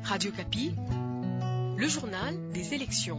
Radio Kapi, le journal des élections.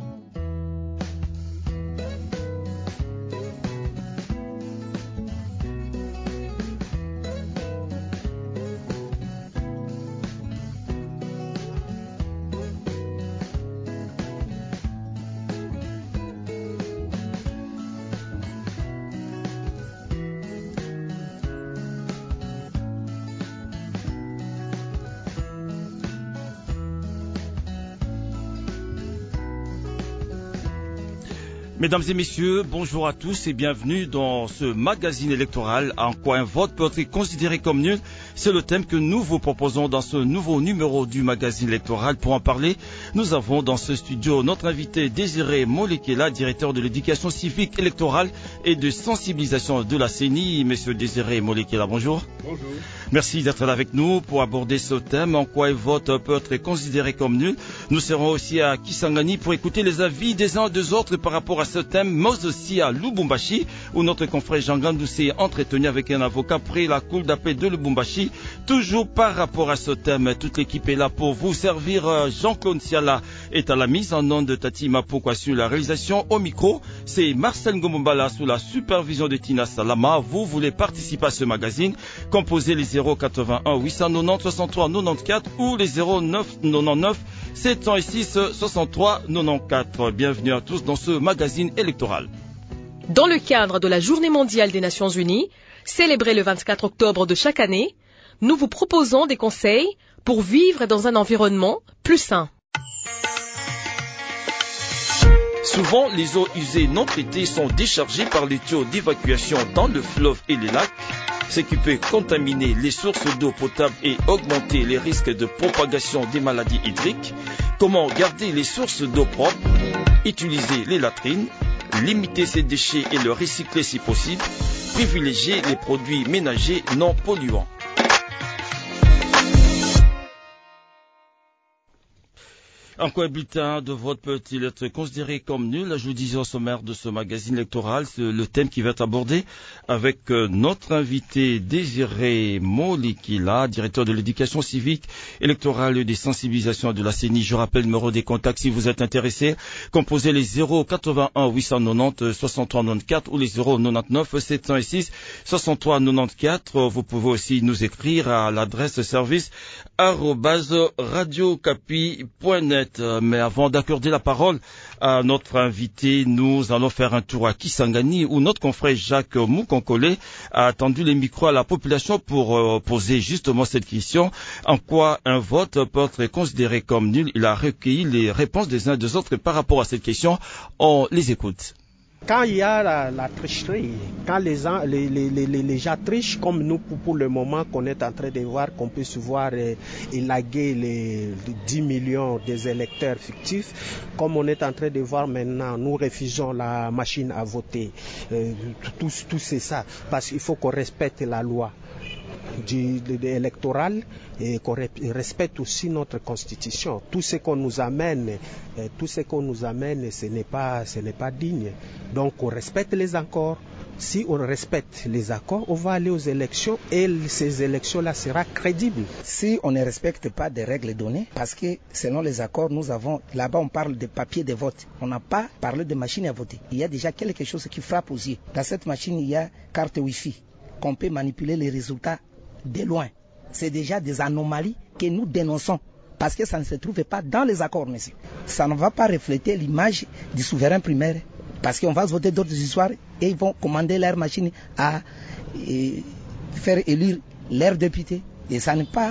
Mesdames et messieurs, bonjour à tous et bienvenue dans ce magazine électoral. En quoi un vote peut être considéré comme nul? C'est le thème que nous vous proposons dans ce nouveau numéro du magazine électoral. Pour en parler, nous avons dans ce studio notre invité Désiré Molekela, directeur de l'éducation civique électorale et de sensibilisation de la CENI. Monsieur Désiré Molekela, bonjour. Bonjour. Merci d'être là avec nous pour aborder ce thème. En quoi un vote peut être considéré comme nul? Nous serons aussi à Kisangani pour écouter les avis des uns des autres par rapport à ce thème, mais aussi à Lubumbashi, où notre confrère Jean Gandou s'est entretenu avec un avocat près la cour d'appel de Lubumbashi. Toujours par rapport à ce thème, toute l'équipe est là pour vous servir. Jean-Claude Siala est à la mise en onde de Tati Mapokwa sur la réalisation. Au micro, c'est Marcel Ngomombala sous la supervision de Tina Salama. Vous voulez participer à ce magazine? Composez les 081 890 63 94 ou les 09 99 706 63 94. Bienvenue à tous dans ce magazine électoral. Dans le cadre de la Journée mondiale des Nations Unies, célébrée le 24 octobre de chaque année, nous vous proposons des conseils pour vivre dans un environnement plus sain. Souvent, les eaux usées non traitées sont déchargées par les tuyaux d'évacuation dans le fleuve et les lacs, ce qui peut contaminer les sources d'eau potable et augmenter les risques de propagation des maladies hydriques. Comment garder les sources d'eau propres? Utiliser les latrines, limiter ces déchets et le recycler si possible, privilégier les produits ménagers non polluants. En quoi un bulletin de vote peut-il être considéré comme nul? Je vous disais au sommaire de ce magazine électoral, c'est le thème qui va être abordé avec notre invité Désiré Molekela, directeur de l'éducation civique électorale et des sensibilisations de la CENI. Je rappelle le numéro des contacts si vous êtes intéressé. Composez les 081 890 63 94 ou les 099 706 63 94. Vous pouvez aussi nous écrire à l'adresse service @radiocapi.net. Mais avant d'accorder la parole à notre invité, nous allons faire un tour à Kisangani où notre confrère Jacques Moukonkole a attendu les micros à la population pour poser justement cette question. En quoi un vote peut être considéré comme nul? Il a recueilli les réponses des uns des autres par rapport à cette question. On les écoute. Quand il y a la tricherie, quand les gens trichent, comme nous pour le moment qu'on est en train de voir, qu'on peut se voir élaguer les 10 millions des électeurs fictifs, comme on est en train de voir maintenant, nous refusons la machine à voter. Tout c'est ça, parce qu'il faut qu'on respecte la loi électorale et qu'on respecte aussi notre constitution. Tout ce qu'on nous amène, ce n'est pas digne. Donc on respecte les accords. Si on respecte les accords, on va aller aux élections et ces élections-là seront crédibles. Si on ne respecte pas des règles données, parce que selon les accords, nous avons, là-bas on parle de papier de vote. On n'a pas parlé de machine à voter. Il y a déjà quelque chose qui frappe aux yeux. Dans cette machine, il y a carte Wi-Fi, qu'on peut manipuler les résultats de loin. C'est déjà des anomalies que nous dénonçons parce que ça ne se trouve pas dans les accords, monsieur. Ça ne va pas refléter l'image du souverain primaire parce qu'on va voter d'autres histoires et ils vont commander leur machine à faire élire leurs députés. Et ce n'est pas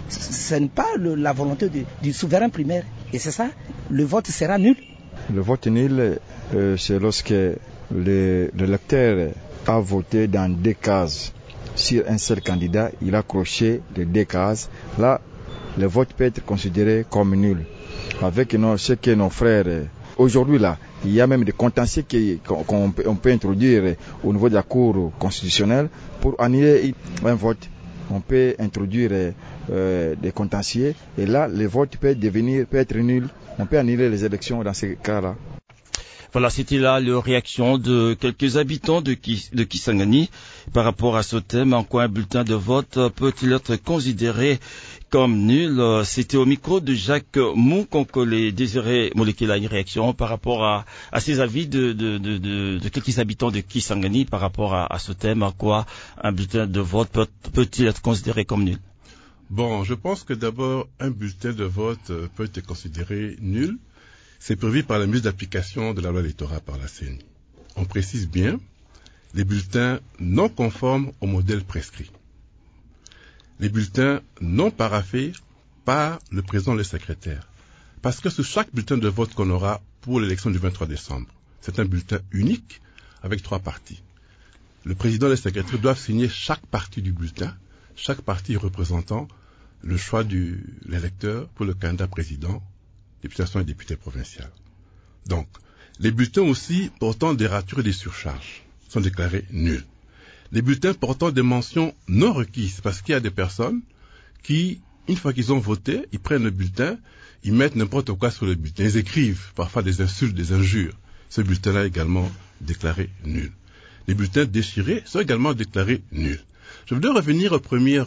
la volonté du souverain primaire. Et c'est ça, le vote sera nul. Le vote nul, c'est lorsque l'électeur a voté dans 2 cases. Sur un seul candidat, il a coché les 2 cases. Là, le vote peut être considéré comme nul. Avec ce que nos frères, aujourd'hui là, il y a même des contentieux qu'on peut introduire au niveau de la Cour constitutionnelle pour annuler un vote. On peut introduire des contentieux et là, le vote peut être nul. On peut annuler les élections dans ces cas-là. Voilà, c'était là la réaction de quelques habitants de Kisangani par rapport à ce thème. En quoi un bulletin de vote peut-il être considéré comme nul? C'était au micro de Jacques Moukonko, les désirés moléculaires, une réaction par rapport à ces avis de quelques habitants de Kisangani par rapport à ce thème. En quoi un bulletin de vote peut-il être considéré comme nul? Bon, je pense que d'abord, un bulletin de vote peut être considéré nul. C'est prévu par la mise d'application de la loi électorale par la CENI. On précise bien les bulletins non conformes au modèle prescrit. Les bulletins non paraphés par le président et le secrétaire. Parce que sur chaque bulletin de vote qu'on aura pour l'élection du 23 décembre, c'est un bulletin unique avec 3 parties. Le président et le secrétaire doivent signer chaque partie du bulletin, chaque partie représentant le choix de l'électeur pour le candidat président, député national et député provincial. Donc, les bulletins aussi portant des ratures et des surcharges sont déclarés nuls. Les bulletins portant des mentions non requises, parce qu'il y a des personnes qui, une fois qu'ils ont voté, ils prennent le bulletin, ils mettent n'importe quoi sur le bulletin, ils écrivent parfois des insultes, des injures. Ce bulletin-là est également déclaré nul. Les bulletins déchirés sont également déclarés nuls. Je voudrais revenir au premier,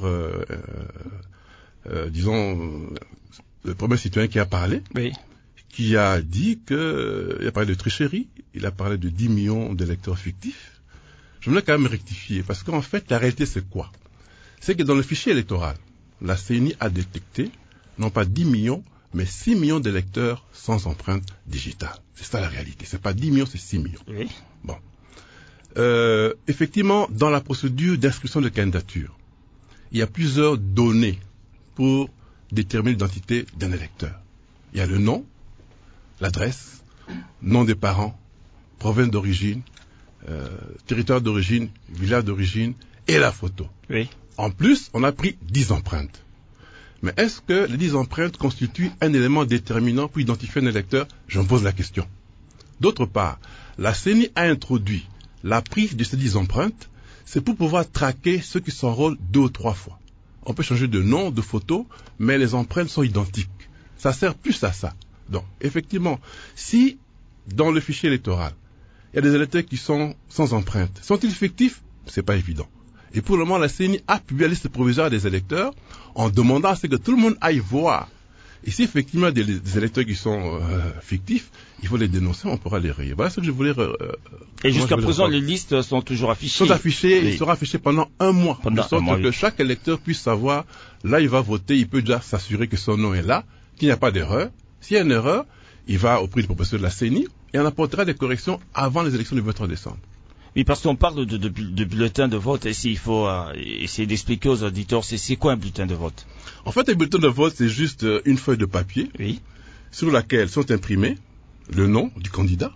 le premier citoyen qui a parlé, oui, qui a dit il a parlé de tricherie, il a parlé de 10 millions d'électeurs fictifs. Je voulais quand même rectifier, parce qu'en fait, la réalité, c'est quoi? C'est que dans le fichier électoral, la CENI a détecté, non pas 10 millions, mais 6 millions d'électeurs sans empreinte digitale. C'est ça la réalité. C'est pas 10 millions, c'est 6 millions. Oui. Bon. Effectivement, dans la procédure d'inscription de candidature, il y a plusieurs données pour déterminer l'identité d'un électeur. Il y a le nom, l'adresse, nom des parents, province d'origine, territoire d'origine, village d'origine et la photo. Oui. En plus, on a pris 10 empreintes. Mais est-ce que les 10 empreintes constituent un élément déterminant pour identifier un électeur? Je me pose la question. D'autre part, la CENI a introduit la prise de ces 10 empreintes, c'est pour pouvoir traquer ceux qui s'enrôlent 2 ou 3 fois. On peut changer de nom, de photo, mais les empreintes sont identiques. Ça sert plus à ça. Donc, effectivement, si dans le fichier électoral, il y a des électeurs qui sont sans empreinte, sont-ils fictifs? C'est pas évident. Et pour le moment, la CENI a publié la liste provisoire des électeurs en demandant à ce que tout le monde aille voir. Et si effectivement il y a des électeurs qui sont fictifs, il faut les dénoncer, on pourra les rayer. Voilà ce que je voulais... Et jusqu'à présent, les listes sont toujours affichées. Sont affichées, oui. Ils seront affichés pendant un mois. De sorte que chaque électeur puisse savoir, là il va voter, il peut déjà s'assurer que son nom est là, qu'il n'y a pas d'erreur. S'il y a une erreur, il va auprès du professeur de la CENI et on apportera des corrections avant les élections du 23 décembre. Oui, parce qu'on parle de bulletin de vote, et s'il faut essayer d'expliquer aux auditeurs, c'est quoi un bulletin de vote? En fait, un bulletin de vote, c'est juste une feuille de papier, oui, sur laquelle sont imprimés le nom du candidat,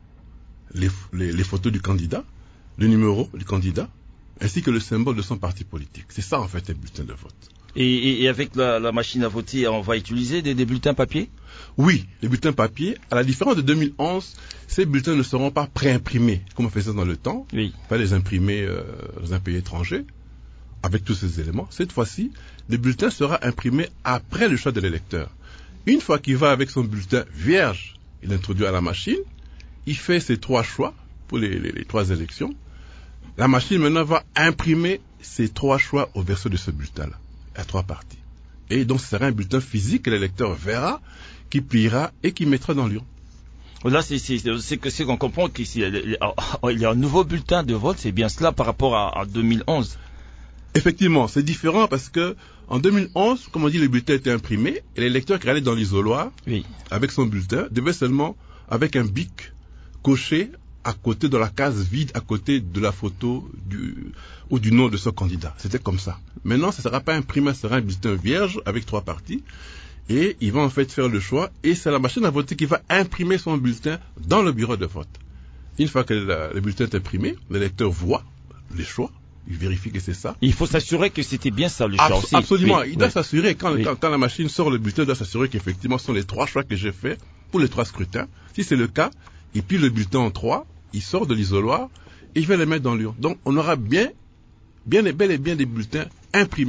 les photos du candidat, le numéro du candidat, ainsi que le symbole de son parti politique. C'est ça, en fait, un bulletin de vote. Et avec la machine à voter, on va utiliser des bulletins papier? Oui, les bulletins papier. À la différence de 2011, ces bulletins ne seront pas préimprimés, comme on faisait dans le temps. Oui. Pas les imprimer dans un pays étranger, avec tous ces éléments. Cette fois-ci, le bulletin sera imprimé après le choix de l'électeur. Une fois qu'il va avec son bulletin vierge, il introduit à la machine, il fait ses 3 choix pour les 3 élections. La machine maintenant va imprimer ces 3 choix au verso de ce bulletin-là, à 3 parties. Et donc ce sera un bulletin physique que l'électeur verra, qui pliera et qui mettra dans l'urne. Là, c'est qu'on comprend qu'il y a un nouveau bulletin de vote, c'est bien cela par rapport à 2011. Effectivement, c'est différent parce que en 2011, comme on dit, le bulletin était imprimé et l'électeur qui allait dans l'isoloir, oui, avec son bulletin, devait seulement, avec un bic, cocher à côté de la case vide, à côté de la photo ou du nom de ce candidat. C'était comme ça. Maintenant, ça ne sera pas imprimé, ce sera un bulletin vierge avec 3 parties. Et il va en fait faire le choix, et c'est la machine à voter qui va imprimer son bulletin dans le bureau de vote. Une fois que le bulletin est imprimé, l'électeur voit les choix, il vérifie que c'est ça. Il faut s'assurer que c'était bien ça le choix aussi. Absolument, oui, il doit s'assurer, quand la machine sort le bulletin, il doit s'assurer qu'effectivement ce sont les 3 choix que j'ai faits pour les 3 scrutins. Si c'est le cas, il plie le bulletin en 3, il sort de l'isoloir, et il va les mettre dans l'urne. Donc on aura bel et bien des bulletins imprimés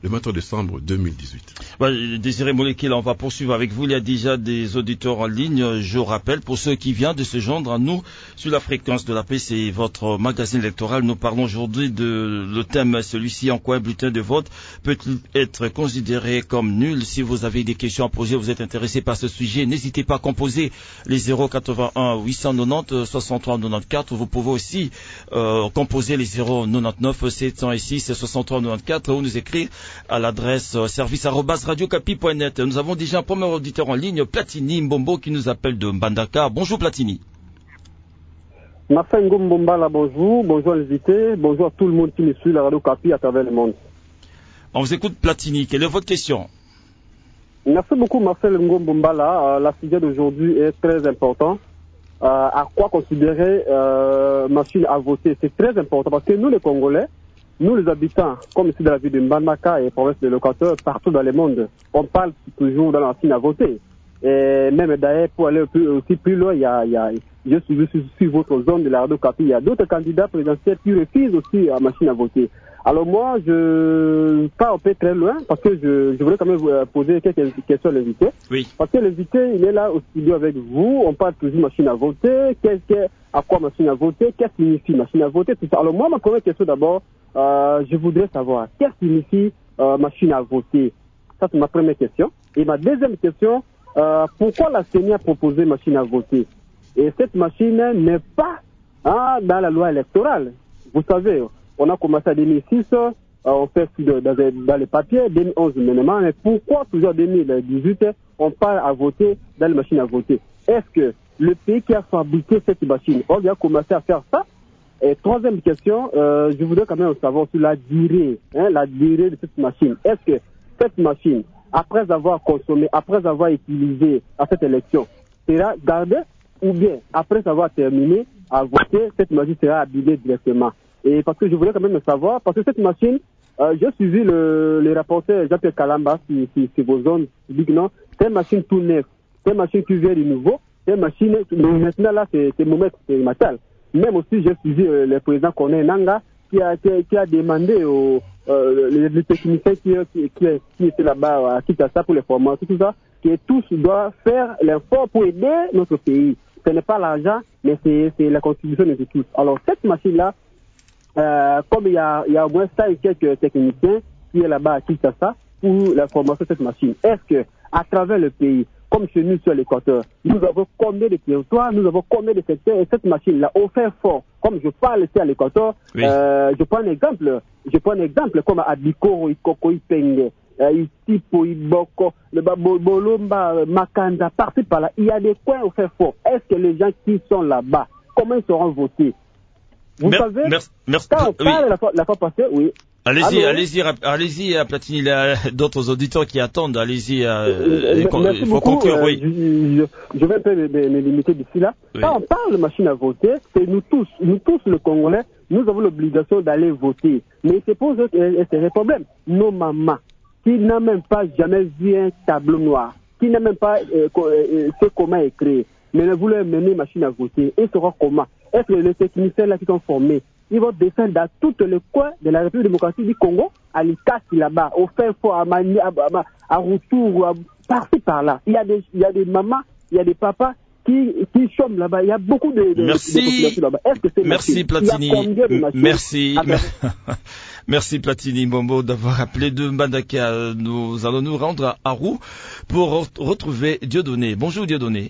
le 23 décembre 2018. Désiré Molekile, on va poursuivre avec vous. Il y a déjà des auditeurs en ligne. Je rappelle, pour ceux qui viennent de se joindre à nous sur la fréquence de la paix, c'est votre magazine électoral. Nous parlons aujourd'hui le thème, celui-ci, en quoi un bulletin de vote peut-il être considéré comme nul? Si vous avez des questions à poser, vous êtes intéressé par ce sujet, n'hésitez pas à composer les 081 890 63 94. Vous pouvez aussi composer les 099 706 63 94 ou nous écrire à l'adresse service@radiocapi.net. Nous avons déjà un premier auditeur en ligne, Platini Mbombo, qui nous appelle de Mbandaka. Bonjour Platini. Marcel Mbomba, bonjour. Bonjour les invités. Bonjour à tout le monde qui me suit la Radio Capi à travers le monde. On vous écoute Platini. Quelle est votre question? Merci beaucoup Marcel Mbomba. La sujet d'aujourd'hui est très important. À quoi considérer machine à voter? C'est très important parce que nous les Congolais, nous les habitants, comme ici dans la ville de Mbandaka et province de Locateur, partout dans le monde, on parle toujours dans la machine à voter. Et même d'ailleurs, pour aller aussi plus loin, je suis votre zone de la Radio Capi, il y a d'autres candidats présidentiels qui refusent aussi la machine à voter. Alors moi, je pars un peu très loin parce que je voulais quand même vous poser quelques questions à l'invité. Oui. Parce que l'invité, il est là au studio avec vous, on parle toujours machine à voter, à quoi machine à voter, qu'est-ce que signifie machine à voter, tout ça. Alors moi, ma première question d'abord, je voudrais savoir, qu'est-ce que signifie machine à voter? Ça, c'est ma première question. Et ma deuxième question, pourquoi la CENI a proposé machine à voter? Et cette machine n'est pas dans la loi électorale. Vous savez, on a commencé en 2006, on fait dans les papiers, 2011 maintenant, mais pourquoi toujours en 2018, on part à voter dans les machines à voter? Est-ce que le pays qui a fabriqué cette machine, on a commencé à faire ça? Et troisième question, je voudrais quand même savoir sur la durée de cette machine. Est-ce que cette machine, après avoir consommé, après avoir utilisé à cette élection, sera gardée ou bien après avoir terminé à voter, cette machine sera abîmée directement? Et parce que je voulais quand même savoir, parce que cette machine, j'ai suivi le rapporteur Jean-Pierre Kalamba, si vos zones publiques, non, c'est une machine tout neuve, c'est une machine qui vient du nouveau, c'est une machine, maintenant là, c'est Mohamed Matal. Même aussi, j'ai suivi le président Corneille Nanga, qui a demandé les techniciens qui étaient là-bas à Kinshasa pour les formations, tout ça, que tous doivent faire l'effort pour aider notre pays. Ce n'est pas l'argent, mais c'est la contribution de tous. Alors, cette machine-là, comme il y a au moins ça et quelques techniciens qui est là-bas à Kinshasa pour la formation de cette machine, est-ce que à travers le pays, comme chez nous sur l'Équateur, nous avons combien de territoires, nous avons combien de secteurs, et cette machine-là, au fin fort, comme je parle ici à l'Équateur, oui. Je prends un exemple comme à Bikoro, Ikoko, Ipenge, Itipo, Iboko, le Bolomba, Makanda, partout par là, il y a des coins au fin fort. Est-ce que les gens qui sont là-bas, comment ils seront votés? Vous savez, quand on parle la fois passée, oui. Allez-y, Platini, il y a d'autres auditeurs qui attendent, allez-y, il faut conclure, oui. Je vais un peu me limiter d'ici là. Oui. Quand on parle de machine à voter, c'est nous tous les Congolais, nous avons l'obligation d'aller voter. Mais c'est pour eux que c'est un problème. Nos mamans, qui n'ont même pas jamais vu un tableau noir, qui n'ont même pas ce comment écrire, mais ne voulaient mener machine à voter, ils sauront comment. Est-ce que les techniciens là qui sont formés, ils vont descendre dans tous les coins de la République démocratique du Congo, à l'Ikasi là-bas, au fin fort, à Routour, par-ci par-là. Il y a des mamans, il y a des papas qui chôment là-bas. Il y a beaucoup de populations là-bas. Est-ce que c'est merci Platini. Merci. Merci Platini Mbombo d'avoir appelé de Mbandaka. Nous allons nous rendre à Arou pour retrouver Dieudonné. Bonjour Dieudonné.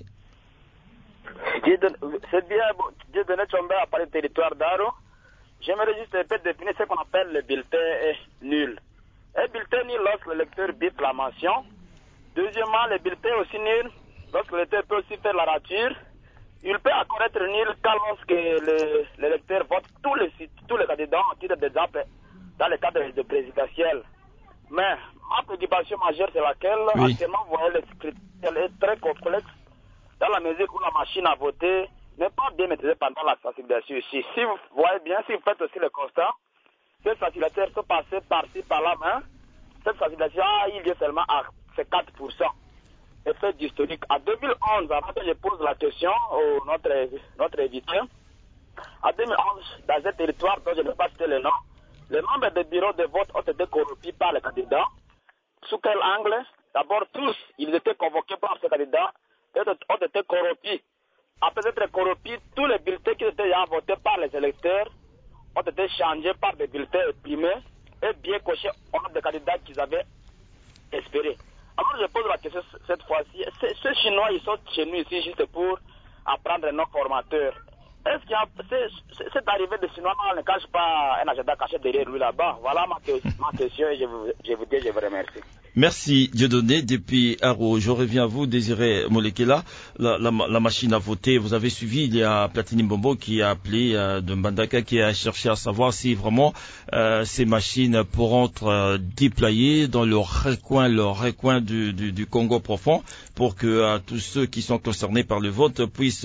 C'est bien, Dieudonné Chomba a parlé de territoire d'Aro. J'aimerais juste peut-être définir ce qu'on appelle le bulletin nul. Un bulletin nul lorsque l'électeur bip la mention. Deuxièmement, le bulletin aussi nul lorsque l'électeur peut aussi faire la rature. Il peut encore être nul quand lorsque l'électeur vote tous les candidats en titre d'exemple dans le cadre de présidentiel. Mais ma préoccupation majeure, c'est laquelle actuellement, vous voyez, le scrutin est très complexe dans la mesure où la machine à voter n'est pas bien maîtrisée pendant la sensibilisation ici. Si vous voyez bien, si vous faites aussi le constat, ces sensibilisateurs sont passés par-ci, par-là, mais cette sensibilisation a eu lieu seulement à 4%. Effet d'historique. En 2011, avant que je pose la question à notre invité, en 2011, dans un territoire dont je ne vais pas citer le nom, Les membres des bureaux de vote ont été corrompus par les candidats. Sous quel angle? D'abord, tous, ils étaient convoqués par ces candidats et ont été corrompus. Après être corrompus, tous les bulletins qui étaient déjà votés par les électeurs ont été changés par des bulletins imprimés et bien cochés au nom des candidats qu'ils avaient espérés. Alors je pose la question cette fois-ci, ces Chinois, ils sont chez nous ici juste pour apprendre nos formateurs. Est-ce qu'il y a cette arrivée de Chinois ne cache pas un agenda caché derrière lui là-bas? Voilà ma question et je vous remercie. Merci Dieudonné. Depuis Haro, je reviens à vous, Désiré Molekela, la machine à voter. Vous avez suivi, il y a Platini Mbombo qui a appelé de Mbandaka, qui a cherché à savoir si vraiment ces machines pourront être déployées dans le recoin du Congo profond pour que tous ceux qui sont concernés par le vote puissent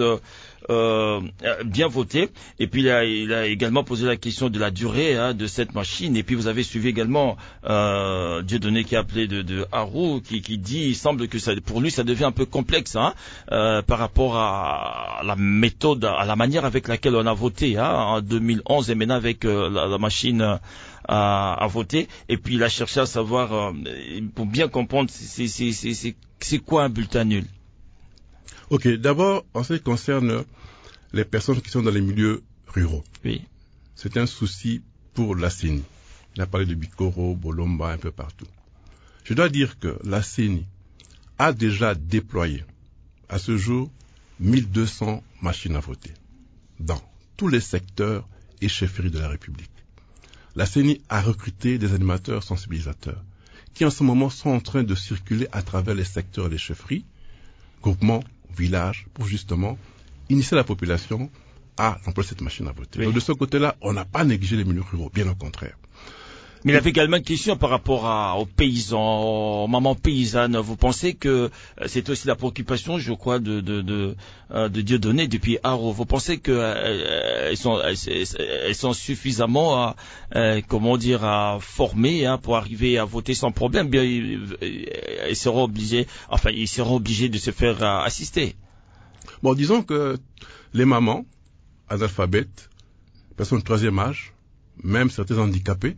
bien voter. Et puis il a également posé la question de la durée de cette machine. Et puis vous avez suivi également Dieudonné qui a appelé de Haro, qui dit, il semble que ça, pour lui ça devient un peu complexe par rapport à la méthode, à la manière avec laquelle on a voté en 2011 et maintenant avec la machine à voter. Et puis il a cherché à savoir, pour bien comprendre, c'est quoi un bulletin nul. Ok, d'abord, en ce qui concerne les personnes qui sont dans les milieux ruraux, oui, c'est un souci pour la CENI. Il a parlé de Bikoro, Bolomba, un peu partout. Je dois dire que la CENI a déjà déployé, à ce jour, 1200 machines à voter dans tous les secteurs et chefferies de la République. La CENI a recruté des animateurs sensibilisateurs qui en ce moment sont en train de circuler à travers les secteurs et les chefferies, groupements, villages, pour justement initier la population à l'emploi de cette machine à voter. Oui. Donc de ce côté-là, on n'a pas négligé les milieux ruraux, bien au contraire. Mais il y avait également une question par rapport aux paysans, aux mamans paysannes. Vous pensez que c'est aussi la préoccupation, je crois, de Dieudonné depuis Haro. Vous pensez que elles sont suffisamment, formées pour arriver à voter sans problème? Bien, ils seront obligés de se faire assister. Bon, disons que les mamans analphabètes, personnes de troisième âge, même certains handicapés,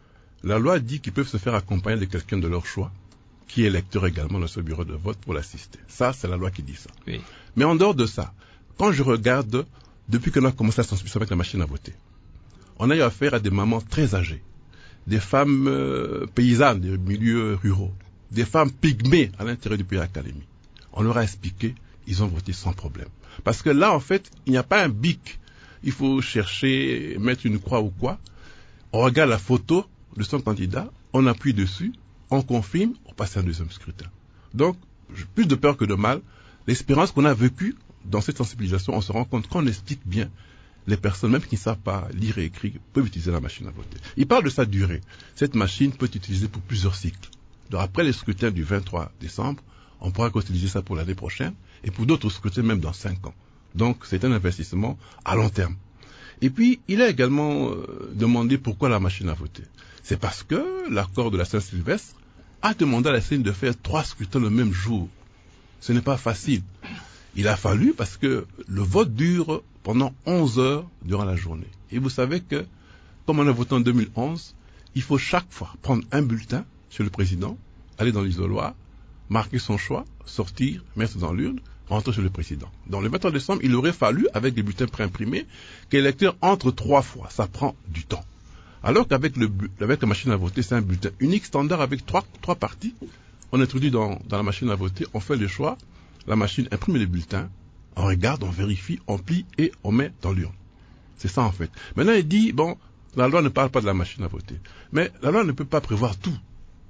la loi dit qu'ils peuvent se faire accompagner de quelqu'un de leur choix, qui est électeur également dans ce bureau de vote pour l'assister. Ça, c'est la loi qui dit ça. Oui. Mais en dehors de ça, quand je regarde, depuis qu'on a commencé à sensibiliser avec la machine à voter, on a eu affaire à des mamans très âgées, des femmes paysannes des milieux ruraux, des femmes pygmées à l'intérieur du pays académique. On leur a expliqué, ils ont voté sans problème. Parce que là, en fait, il n'y a pas un bic. Il faut chercher, mettre une croix ou quoi. On regarde la photo de son candidat, on appuie dessus, on confirme, on passe à un deuxième scrutin. Donc, plus de peur que de mal, l'expérience qu'on a vécue dans cette sensibilisation, on se rend compte qu'on explique bien, les personnes, même qui ne savent pas lire et écrire, peuvent utiliser la machine à voter. Il parle de sa durée. Cette machine peut être utilisée pour plusieurs cycles. Donc, après les scrutins du 23 décembre, on pourra utiliser ça pour l'année prochaine, et pour d'autres scrutins même dans 5 ans. Donc, c'est un investissement à long terme. Et puis, il a également demandé pourquoi la machine à voter. C'est parce que l'accord de la Saint-Sylvestre a demandé à la CENI de faire 3 scrutins le même jour. Ce n'est pas facile. Il a fallu parce que le vote dure pendant 11 heures durant la journée. Et vous savez que, comme on a voté en 2011, il faut chaque fois prendre un bulletin chez le président, aller dans l'isoloir, marquer son choix, sortir, mettre dans l'urne, rentrer chez le président. Dans le 23 décembre, il aurait fallu, avec les bulletins préimprimés, que l'électeur entre 3 fois. Ça prend du temps. Alors qu'avec la machine à voter, c'est un bulletin unique, standard, avec trois parties. On introduit dans la machine à voter, on fait le choix, la machine imprime les bulletins, on regarde, on vérifie, on plie et on met dans l'urne. C'est ça en fait. Maintenant, il dit, bon, la loi ne parle pas de la machine à voter. Mais la loi ne peut pas prévoir tout.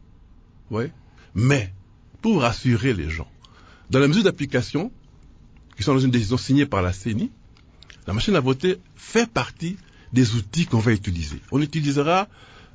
Ouais. Mais, pour rassurer les gens, dans les mesures d'application, qui sont dans une décision signée par la CENI, la machine à voter fait partie des outils qu'on va utiliser. On utilisera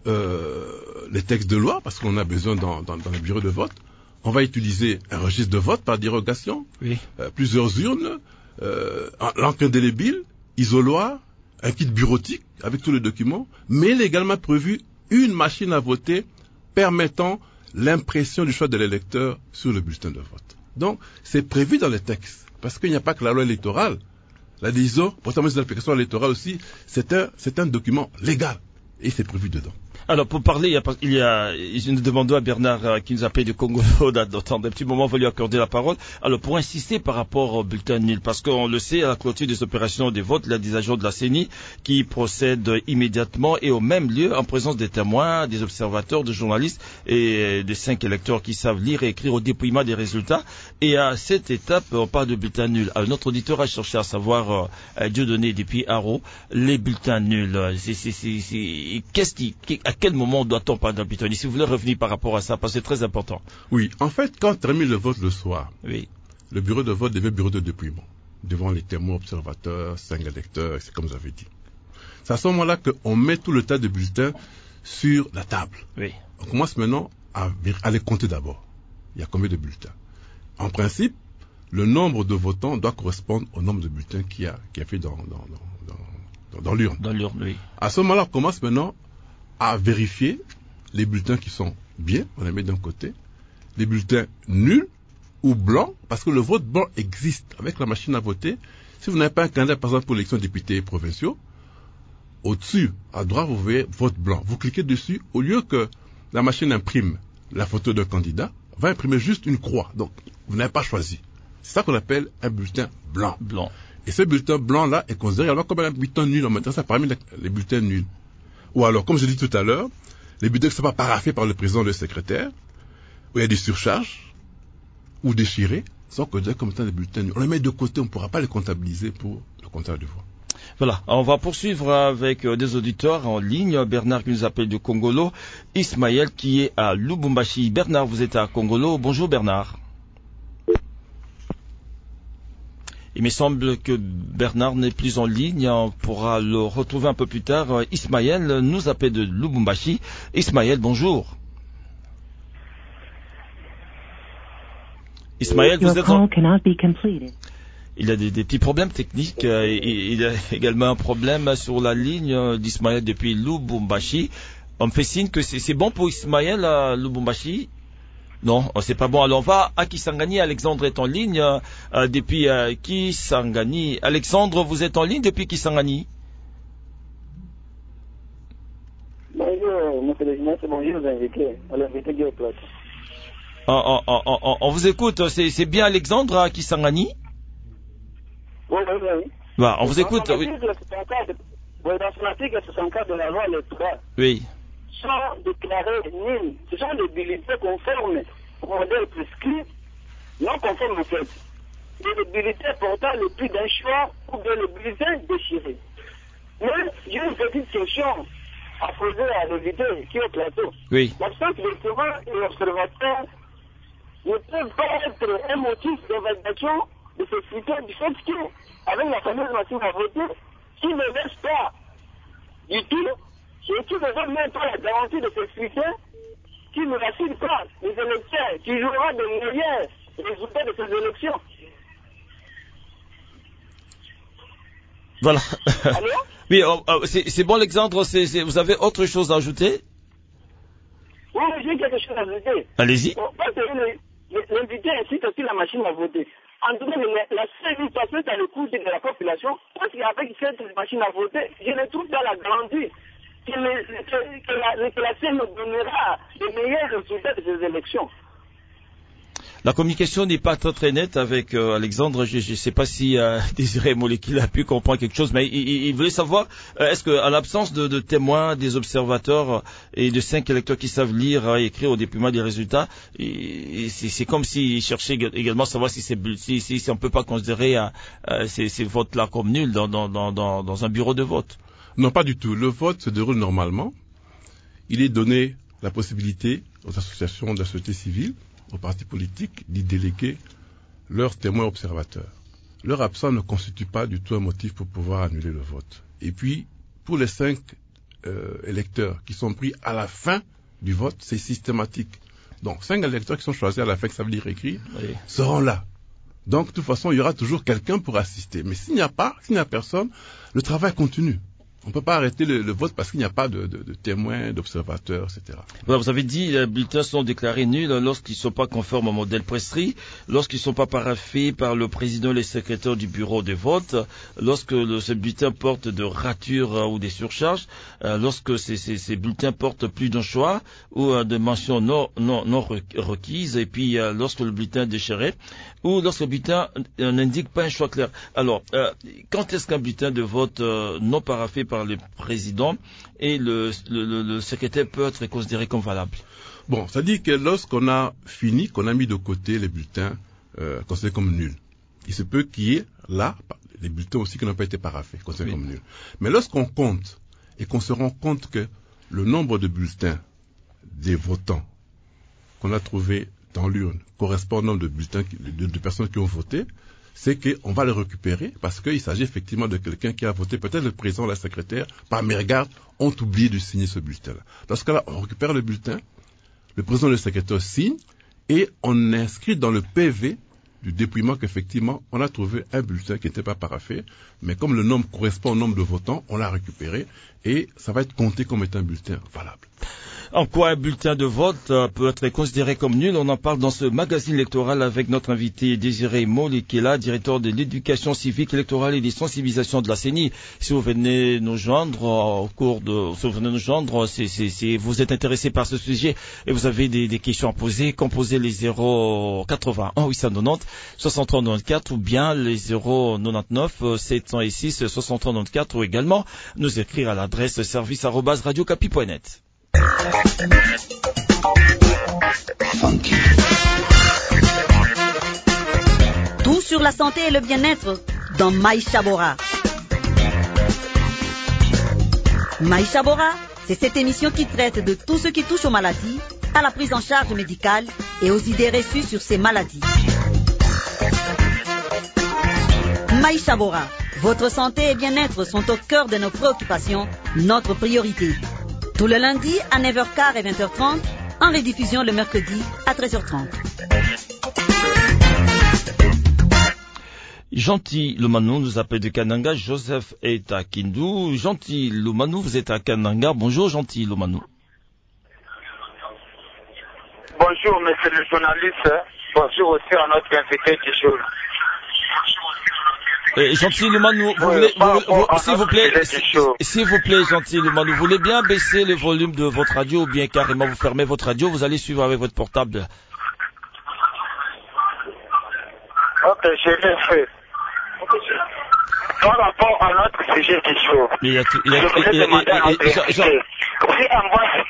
les textes de loi, parce qu'on a besoin dans les bureaux de vote. On va utiliser un registre de vote par dérogation, oui. Plusieurs urnes, l'encre indélébile, isoloir, un kit bureautique avec tous les documents, mais il est également prévu une machine à voter permettant l'impression du choix de l'électeur sur le bulletin de vote. Donc, c'est prévu dans les textes, parce qu'il n'y a pas que la loi électorale. La décision, pour sa mesure d'application électorale aussi, c'est un document légal. et c'est prévu dedans. Alors, pour parler, nous demandons à Bernard, qui nous appelle du Congo, d'attendre un petit moment, on va lui accorder la parole. Alors, pour insister par rapport au bulletin nul, parce qu'on le sait, à la clôture des opérations des votes, il y a des agents de la CENI qui procèdent immédiatement et au même lieu, en présence des témoins, des observateurs, des journalistes et des 5 électeurs qui savent lire et écrire au dépouillement des résultats. Et à cette étape, on parle de bulletin nul. Alors, notre auditeur a cherché à savoir, Dieudonné depuis Haro, les bulletins nuls. À quel moment doit-on parler d'un bulletin nul? Si vous voulez revenir par rapport à ça, parce que c'est très important. Oui, en fait, quand on termine le vote le soir, oui, le bureau de vote devient bureau de dépouillement, devant les témoins, observateurs, 5 électeurs, c'est comme vous avez dit. C'est à ce moment-là qu'on met tout le tas de bulletins sur la table. Oui. On commence maintenant à les compter d'abord. Il y a combien de bulletins? En principe, le nombre de votants doit correspondre au nombre de bulletins qu'il y a fait dans l'urne. Dans l'urne, oui. À ce moment-là, on commence maintenant à vérifier les bulletins qui sont bien, on les met d'un côté, les bulletins nuls ou blancs, parce que le vote blanc existe avec la machine à voter. Si vous n'avez pas un candidat, par exemple, pour l'élection de députés provinciaux, au-dessus, à droite, vous voyez vote blanc. Vous cliquez dessus, au lieu que la machine imprime la photo d'un candidat, va imprimer juste une croix. Donc, vous n'avez pas choisi. C'est ça qu'on appelle un bulletin blanc. Et ce bulletin blanc-là est considéré comme un bulletin nul. En même temps, ça parmi les bulletins nuls. Ou alors, comme je l'ai dit tout à l'heure, les bulletins qui ne sont pas paraphés par le président ou le secrétaire, où il y a des surcharges, ou déchirés, sont considérés comme étant des bulletins nuls. On les met de côté, on ne pourra pas les comptabiliser pour le comptage de voix. Voilà, on va poursuivre avec des auditeurs en ligne. Bernard qui nous appelle de Congolo, Ismaël qui est à Lubumbashi. Bernard, vous êtes à Congolo. Bonjour Bernard. Il me semble que Bernard n'est plus en ligne. On pourra le retrouver un peu plus tard. Ismaël nous appelle de Lubumbashi. Ismaël, bonjour. Ismaël, vous êtes en... Il y a des petits problèmes techniques. Il y a également un problème sur la ligne d'Ismaël depuis Lubumbashi. On me fait signe que c'est bon pour Ismaël à Lubumbashi. Non, c'est pas bon. Alors on va à Kisangani. Alexandre est en ligne depuis Kisangani. Alexandre, vous êtes en ligne depuis Kisangani. Bonjour, monsieur le journaliste, bonjour aux invités. À l'invité du plateau. On vous écoute. C'est bien Alexandre à Kisangani? Oui. Bah, on vous écoute. Oui. Dans son article 64 de la loi électorale. Oui. Sont déclarés nuls. Ce sont des bulletins conformes au modèle prescrit, non conformes au fait. Et les bulletins portant le plus d'un choix ou bien les bulletins déchirés. Mais j'ai une petite question à poser à l'invité qui est au plateau. Oui. L'absence de témoins et observateurs ne peuvent pas être un motif d'évaluation de ce critère du fait qu'avec la fameuse machine à voter, s'ils ne laissent pas du tout, et qui ne donne même pas la garantie de ce critère, qui ne rassure pas les électeurs, qui jouera de meilleurs résultats de ces élections. Voilà. Allô? Oui, c'est bon Alexandre, vous avez autre chose à ajouter? Oui, j'ai quelque chose à ajouter. Allez-y. Parce que l'invité incite aussi la machine à voter. En tout cas, la seule façon à l'écoute de la population, parce qu'avec cette machine à voter, je ne trouve pas la garantie que la CENI nous donnera les meilleurs résultats de ces élections. La communication n'est pas très nette avec Alexandre. Je ne sais pas si Désiré Molekile a pu comprendre quelque chose, mais il voulait savoir, est-ce qu'en l'absence de témoins, des observateurs et de 5 électeurs qui savent lire et écrire au dépouillement des résultats, c'est comme s'il cherchait également à savoir si on ne peut pas considérer ces votes-là comme nuls dans un bureau de vote. Non, pas du tout. Le vote se déroule normalement. Il est donné la possibilité aux associations de la société civile, aux partis politiques, d'y déléguer leurs témoins observateurs. Leur absence ne constitue pas du tout un motif pour pouvoir annuler le vote. Et puis, pour les 5 électeurs qui sont pris à la fin du vote, c'est systématique. Donc, 5 électeurs qui sont choisis à la fin, que ça veut dire écrire, seront là. Donc, de toute façon, il y aura toujours quelqu'un pour assister. Mais s'il n'y a personne, le travail continue. On ne peut pas arrêter le vote parce qu'il n'y a pas de témoins, d'observateurs, etc. Voilà, vous avez dit les bulletins sont déclarés nuls lorsqu'ils ne sont pas conformes au modèle Prestri, lorsqu'ils ne sont pas paraphés par le président et les secrétaires du bureau de vote, lorsque ce bulletin porte de ratures ou des surcharges, lorsque ces bulletins portent plus d'un choix ou de mentions non requises, et puis lorsque le bulletin est déchiré, ou lorsque le bulletin n'indique pas un choix clair. Alors, quand est-ce qu'un bulletin de vote non paraphé par le président et le secrétaire peut être considéré comme valable? Bon, ça dit que lorsqu'on a fini, qu'on a mis de côté les bulletins considérés comme nuls, il se peut qu'il y ait là les bulletins aussi qui n'ont pas été paraphés, considérés comme nuls. Mais lorsqu'on compte et qu'on se rend compte que le nombre de bulletins des votants qu'on a trouvé dans l'urne correspond au nombre de bulletins de personnes qui ont voté, c'est qu'on va le récupérer parce qu'il s'agit effectivement de quelqu'un qui a voté, peut-être le président ou la secrétaire, par mégarde, ont oublié de signer ce bulletin-là. Dans ce cas-là, on récupère le bulletin, le président ou le secrétaire signe, et on inscrit dans le PV du dépouillement qu'effectivement, on a trouvé un bulletin qui n'était pas paraphé, mais comme le nombre correspond au nombre de votants, on l'a récupéré, et ça va être compté comme étant un bulletin valable. En quoi un bulletin de vote peut être considéré comme nul? On en parle dans ce magazine électoral avec notre invité Désiré Moli, qui est là, directeur de l'éducation civique électorale et des sensibilisations de la CENI. Si vous venez nous joindre si vous êtes intéressé par ce sujet et vous avez des questions à poser, composez les 081 890 63 94 ou bien les 099 706 63 94 ou également nous écrire à l'adresse service@radiocapi.net. Tout sur la santé et le bien-être dans Maïcha Bora. Maïcha Bora, c'est cette émission qui traite de tout ce qui touche aux maladies, à la prise en charge médicale et aux idées reçues sur ces maladies. Maïcha Bora, votre santé et bien-être sont au cœur de nos préoccupations, notre priorité. Tout le lundi à 9h15 et 20h30, en rediffusion le mercredi à 13h30. Gentil Lomanou nous appelle de Kananga, Joseph est à Kindu. Gentil Lomanou, vous êtes à Kananga. Bonjour Gentil Lomanou. Bonjour monsieur le journaliste, bonjour aussi à notre invité du jour. Gentil Lomanou, s'il vous plaît, Gentil Lomanou, vous voulez bien baisser le volume de votre radio ou bien carrément vous fermez votre radio, vous allez suivre avec votre portable. Ok, je l'ai fait. Par rapport à notre sujet du jour, je voulais demander à notre invité, si un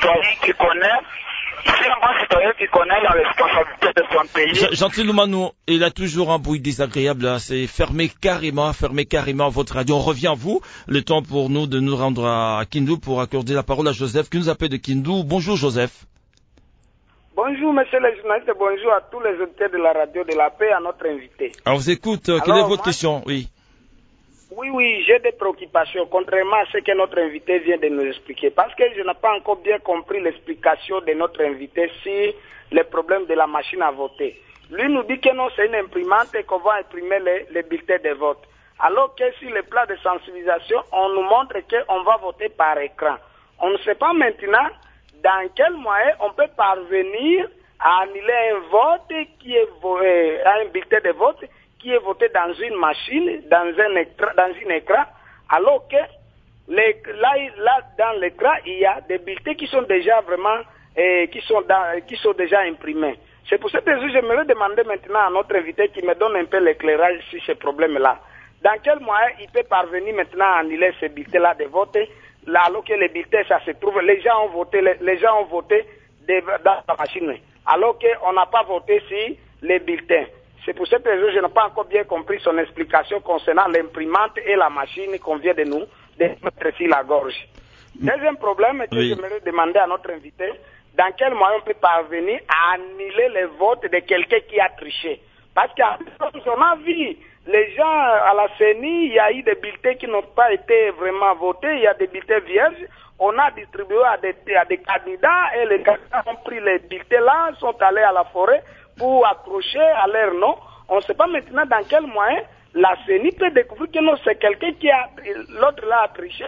bon citoyen qui connaît la responsabilité de son pays. Gentil Lomanou, il a toujours un bruit désagréable, là. C'est fermez carrément votre radio. On revient à vous. Le temps pour nous de nous rendre à Kindu pour accorder la parole à Joseph qui nous appelle de Kindu. Bonjour Joseph. Bonjour monsieur le journaliste, bonjour à tous les auditeurs de la radio de la paix, à notre invité. Alors vous écoute, quelle est votre question? Oui. Oui, j'ai des préoccupations, contrairement à ce que notre invité vient de nous expliquer, parce que je n'ai pas encore bien compris l'explication de notre invité sur les problèmes de la machine à voter. Lui nous dit que non, c'est une imprimante et qu'on va imprimer les bulletins de vote. Alors que sur le plan de sensibilisation, on nous montre qu'on va voter par écran. On ne sait pas maintenant dans quel moyen on peut parvenir à annuler un vote qui est un bulletin de vote qui est voté dans une machine, dans un écran, alors que là dans l'écran il y a des bulletins qui sont déjà vraiment qui sont déjà imprimés. C'est pour cette raison que j'aimerais demander maintenant à notre invité qui me donne un peu l'éclairage sur ce problème-là. Dans quel moyen il peut parvenir maintenant à annuler ces bulletins-là de vote, là, alors que les bulletins, ça se trouve, les gens ont voté dans la machine, alors qu'on n'a pas voté sur les bulletins. C'est pour cette raison que je n'ai pas encore bien compris son explication concernant l'imprimante et la machine qu'on vient de nous mettre sur la gorge. Deuxième problème que j'aimerais demander à notre invité, dans quel moyen on peut parvenir à annuler les votes de quelqu'un qui a triché. Parce qu'on a vu les gens à la CENI, il y a eu des bulletins qui n'ont pas été vraiment votés, il y a des bulletins vierges, on a distribué à des candidats et les candidats ont pris les bulletins là, sont allés à la forêt pour accrocher à leur nom. On ne sait pas maintenant dans quel moyen la CENI peut découvrir que non, c'est quelqu'un l'autre là a triché.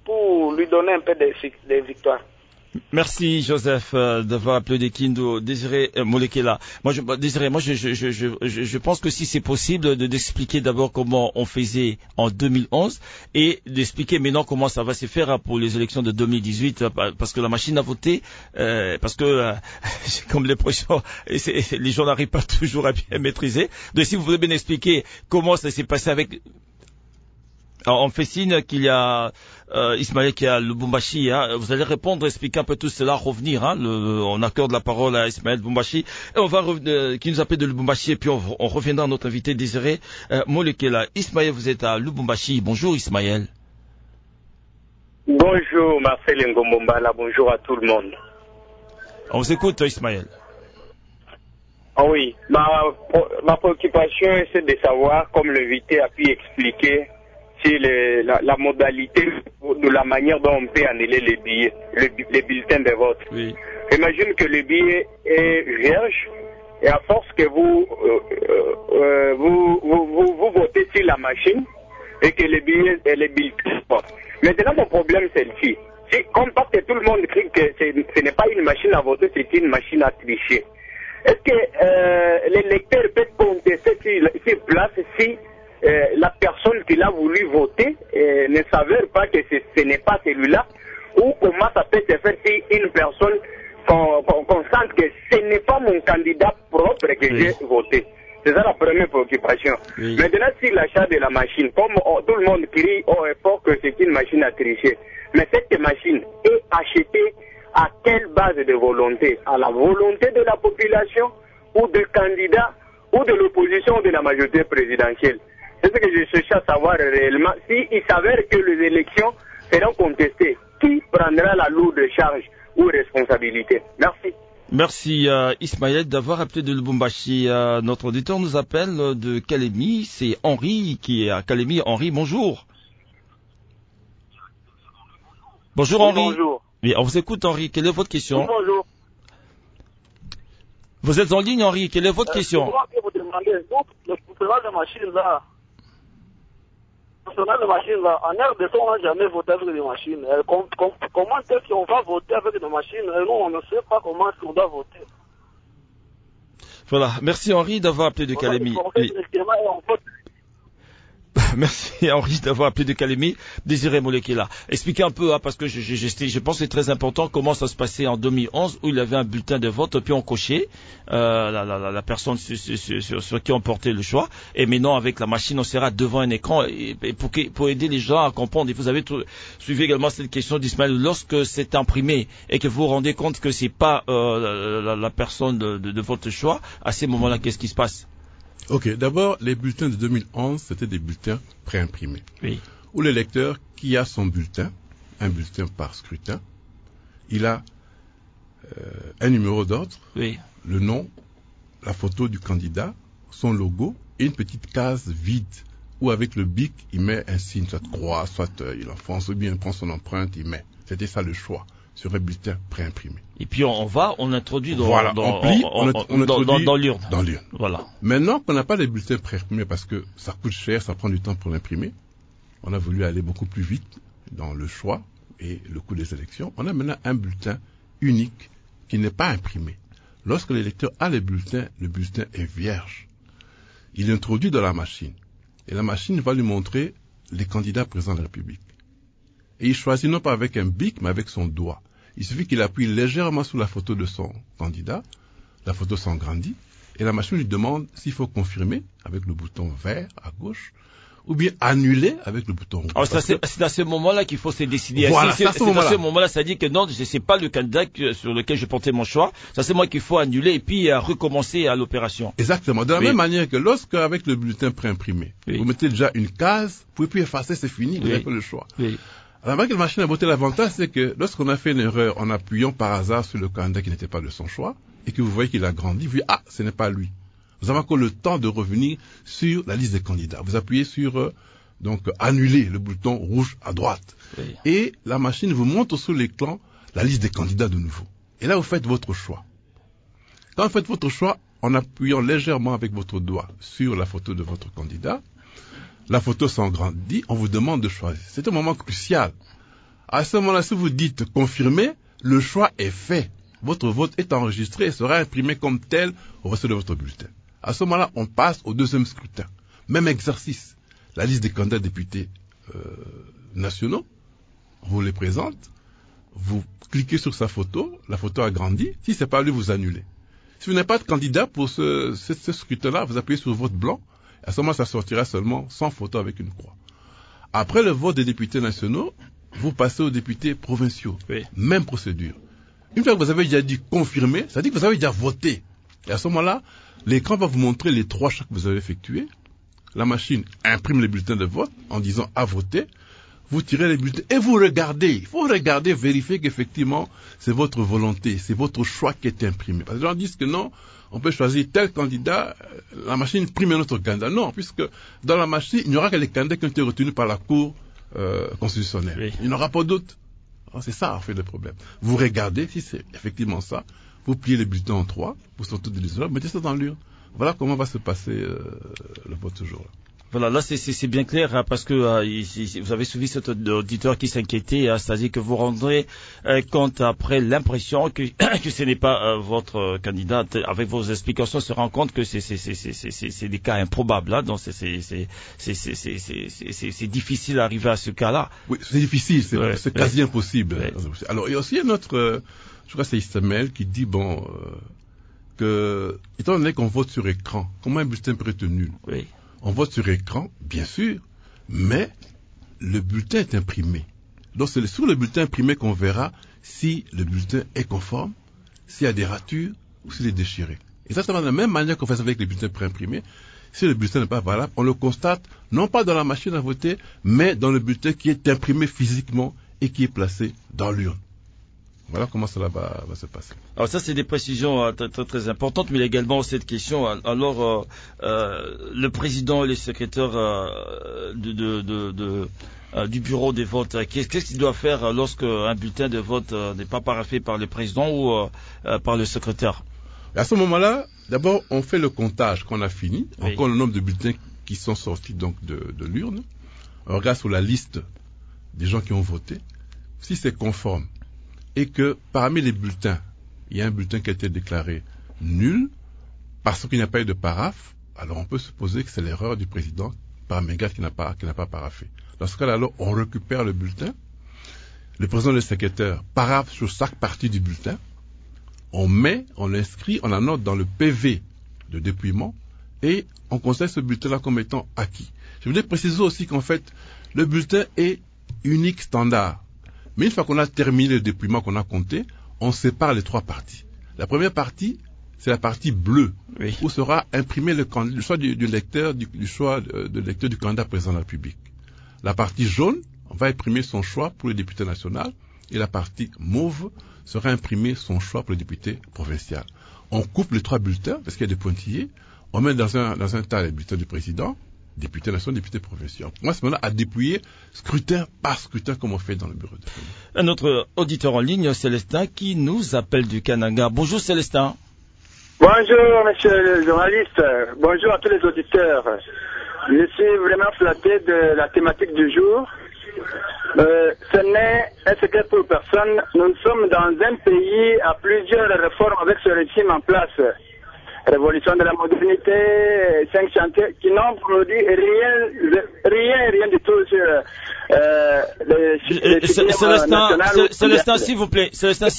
pour lui donner un peu de victoire. Merci Joseph d'avoir appelé des Kindo. Désiré Molekela. Je pense que si c'est possible d'expliquer d'abord comment on faisait en 2011 et d'expliquer maintenant comment ça va se faire pour les élections de 2018 parce que la machine à voter comme l'impression les gens n'arrivent pas toujours à bien maîtriser. Donc si vous voulez bien expliquer comment ça s'est passé avec. Alors, on fait signe qu'il y a Ismaël qui est à Lubumbashi. Hein. Vous allez répondre, expliquer un peu tout cela, revenir. Hein. On accorde la parole à Ismaël Lubumbashi. Et on va qui nous appelle de Lubumbashi. Et puis on reviendra à notre invité Désiré Molekela. Ismaël, vous êtes à Lubumbashi. Bonjour Ismaël. Bonjour Marcel Ngombombala. Bonjour à tout le monde. On vous écoute Ismaël. Ah oui, ma préoccupation c'est de savoir, comme l'invité a pu expliquer, c'est la modalité de la manière dont on peut annuler les billets, les bulletins de vote. Oui. Imagine que le billet est vierge et à force que vous votez sur la machine et que les billets et les bulletins sortent. Maintenant mon problème c'est celle-ci. Comme parce que tout le monde crie que ce n'est pas une machine à voter, c'est une machine à tricher. Est-ce que l'électeur peut contester sur place si la personne qui l'a voulu voter ne savait pas que ce n'est pas celui-là, ou comment ça peut se faire si une personne constate que ce n'est pas mon candidat propre que j'ai voté. C'est ça la première préoccupation. Oui. Maintenant, si l'achat de la machine, comme tout le monde crie au effort que c'est une machine à tricher, mais cette machine est achetée à quelle base de volonté? À la volonté de la population, ou des candidats, ou de l'opposition, ou de la majorité présidentielle? C'est ce que je cherche à savoir réellement. S'il s'avère que les élections seront contestées, qui prendra la lourde charge ou responsabilité? Merci. Merci Ismaël d'avoir appelé de Lubumbashi. Notre auditeur nous appelle de Kalemi. C'est Henri qui est à Kalemi. Henri, bonjour. Bonjour oui, Henri. Bonjour. Oui, on vous écoute Henri. Quelle est votre question? Oui, bonjour. Vous êtes en ligne Henri. Quelle est votre question? Je crois que vous demandez, donc, le fonctionnaire de machine là, en RDC, on n'a jamais voté avec des machines. Comment est-ce qu'on va voter avec des machines? Nous, on ne sait pas comment est-ce qu'on doit voter. Voilà. Merci Henri d'avoir appelé de Kalemi. Merci Henri d'avoir appelé de Kalemi. Désiré Molekela. Expliquez un peu, hein, parce que je pense que c'est très important comment ça se passait en 2011 où il y avait un bulletin de vote, puis on cochait la personne sur qui on portait le choix. Et maintenant avec la machine, on sera devant un écran et pour aider les gens à comprendre. Et vous avez suivi également cette question d'Ismaël. Lorsque c'est imprimé et que vous vous rendez compte que c'est pas la personne de votre choix, à ces moments-là, qu'est-ce qui se passe? Ok, d'abord, les bulletins de 2011, c'était des bulletins préimprimés. Oui. Où l'électeur qui a son bulletin, un bulletin par scrutin, il a un numéro d'ordre, oui, le nom, la photo du candidat, son logo et une petite case vide où avec le bic, il met un signe, soit croix, soit il enfonce ou bien il prend son empreinte, il met. C'était ça le choix sur un bulletin préimprimé. Et puis on introduit dans l'urne. Dans l'urne. Voilà. Maintenant qu'on n'a pas les bulletins préimprimés parce que ça coûte cher, ça prend du temps pour l'imprimer, on a voulu aller beaucoup plus vite dans le choix et le coût des élections. On a maintenant un bulletin unique qui n'est pas imprimé. Lorsque l'électeur a le bulletin est vierge. Il est introduit dans la machine. Et la machine va lui montrer les candidats présents de la République. Et il choisit non pas avec un bic, mais avec son doigt. Il suffit qu'il appuie légèrement sur la photo de son candidat, la photo s'agrandit, et la machine lui demande s'il faut confirmer avec le bouton vert à gauche, ou bien annuler avec le bouton rouge. Alors c'est à ce moment-là qu'il faut se décider. Voilà, c'est à ce moment-là, ça dit que non, c'est pas le candidat sur lequel je portais mon choix. Ça c'est moi qu'il faut annuler et puis recommencer à l'opération. Exactement. De la même manière que lorsque avec le bulletin préimprimé, vous mettez déjà une case, vous pouvez plus effacer, c'est fini, vous n'avez pas le choix. Oui. Alors avec la machine à voter, l'avantage c'est que lorsqu'on a fait une erreur en appuyant par hasard sur le candidat qui n'était pas de son choix et que vous voyez qu'il a grandi, vous dites ce n'est pas lui. Vous avez encore le temps de revenir sur la liste des candidats. Vous appuyez sur annuler le bouton rouge à droite. Oui. Et la machine vous montre sur l'écran la liste des candidats de nouveau. Et là, vous faites votre choix. Quand vous faites votre choix, en appuyant légèrement avec votre doigt sur la photo de votre candidat, la photo s'agrandit, on vous demande de choisir. C'est un moment crucial. À ce moment-là, si vous dites confirmer, le choix est fait. Votre vote est enregistré et sera imprimé comme tel au reste de votre bulletin. À ce moment-là, on passe au deuxième scrutin. Même exercice. La liste des candidats députés nationaux, on vous les présente, vous cliquez sur sa photo, la photo agrandit. Si c'est pas lui, vous annulez. Si vous n'avez pas de candidat pour ce scrutin-là, vous appuyez sur vote blanc. À ce moment, ça sortira seulement sans photo avec une croix. Après le vote des députés nationaux, vous passez aux députés provinciaux. Oui. Même procédure. Une fois que vous avez déjà dit confirmer, ça dit que vous avez déjà voté. Et à ce moment-là, l'écran va vous montrer les 3 choix que vous avez effectués. La machine imprime les bulletins de vote en disant à voter. Vous tirez les bulletins et vous regardez. Il faut regarder, vérifier qu'effectivement, c'est votre volonté, c'est votre choix qui est imprimé. Parce que les gens disent que non, on peut choisir tel candidat, la machine prime un autre candidat. Non, puisque dans la machine, il n'y aura que les candidats qui ont été retenus par la Cour constitutionnelle. Oui. Il n'y aura pas d'autres. C'est ça, en fait, le problème. Vous regardez, si c'est effectivement ça, vous pliez les bulletins en 3, vous sortez de l'isole, mettez ça dans l'urne. Voilà comment va se passer le vote ce jour-là. Voilà, là c'est bien clair, hein, parce que vous avez suivi cet auditeur qui s'inquiétait, hein, c'est-à-dire que vous rendrez compte après l'impression que ce n'est pas votre candidat. Avec vos explications, on se rend compte que c'est des cas improbables, hein, donc c'est difficile d'arriver à ce cas-là. Oui, c'est difficile, c'est quasi impossible. Ouais. Alors il y a aussi un autre, je crois que c'est Ismaël qui dit que étant donné qu'on vote sur écran, comment un bulletin peut être nul? Oui. On vote sur écran, bien sûr, mais le bulletin est imprimé. Donc c'est sur le bulletin imprimé qu'on verra si le bulletin est conforme, s'il y a des ratures ou s'il est déchiré. Exactement de la même manière qu'on fait avec les bulletins préimprimés. Si le bulletin n'est pas valable, on le constate non pas dans la machine à voter, mais dans le bulletin qui est imprimé physiquement et qui est placé dans l'urne. Voilà comment cela va se passer. Alors ça, c'est des précisions très importantes, mais il y a également cette question. Alors, le président et les secrétaires du bureau des votes, qu'est-ce qu'il doit faire lorsque un bulletin de vote n'est pas paraphé par le président ou par le secrétaire? À ce moment-là, d'abord, on fait le comptage qu'on a fini. Oui. On compte le nombre de bulletins qui sont sortis donc de l'urne. On regarde sur la liste des gens qui ont voté. Si c'est conforme, et que parmi les bulletins, il y a un bulletin qui a été déclaré nul, parce qu'il n'y a pas eu de paraphe, alors on peut supposer que c'est l'erreur du président par mégarde qui n'a pas paraphé. Dans ce cas-là, alors, on récupère le bulletin, le président et le secrétaire paraphent sur chaque partie du bulletin, on l'inscrit, on la note dans le PV de dépouillement, et on considère ce bulletin-là comme étant acquis. Je voulais préciser aussi qu'en fait, le bulletin est unique standard. Mais une fois qu'on a terminé le dépouillement qu'on a compté, on sépare les 3 parties. La première partie, c'est la partie bleue, oui, où sera imprimé le choix du lecteur, du choix de lecteur du candidat président de la République. La partie jaune, on va imprimer son choix pour le député national, et la partie mauve sera imprimer son choix pour le député provincial. On coupe les 3 bulletins, parce qu'il y a des pointillés, on met dans un tas les bulletins du président, député national, député provincial. Moi, c'est maintenant à dépouiller scrutin par scrutin comme on fait dans le bureau de vote. Un autre auditeur en ligne, Célestin, qui nous appelle du Kananga. Bonjour Célestin. Bonjour monsieur le journaliste, bonjour à tous les auditeurs. Je suis vraiment flatté de la thématique du jour. Ce n'est un secret pour personne. Nous sommes dans un pays à plusieurs réformes avec ce régime en place. Révolution de la modernité, 5 chantiers qui n'ont produit rien du tout sur Célestin, s'il vous plaît,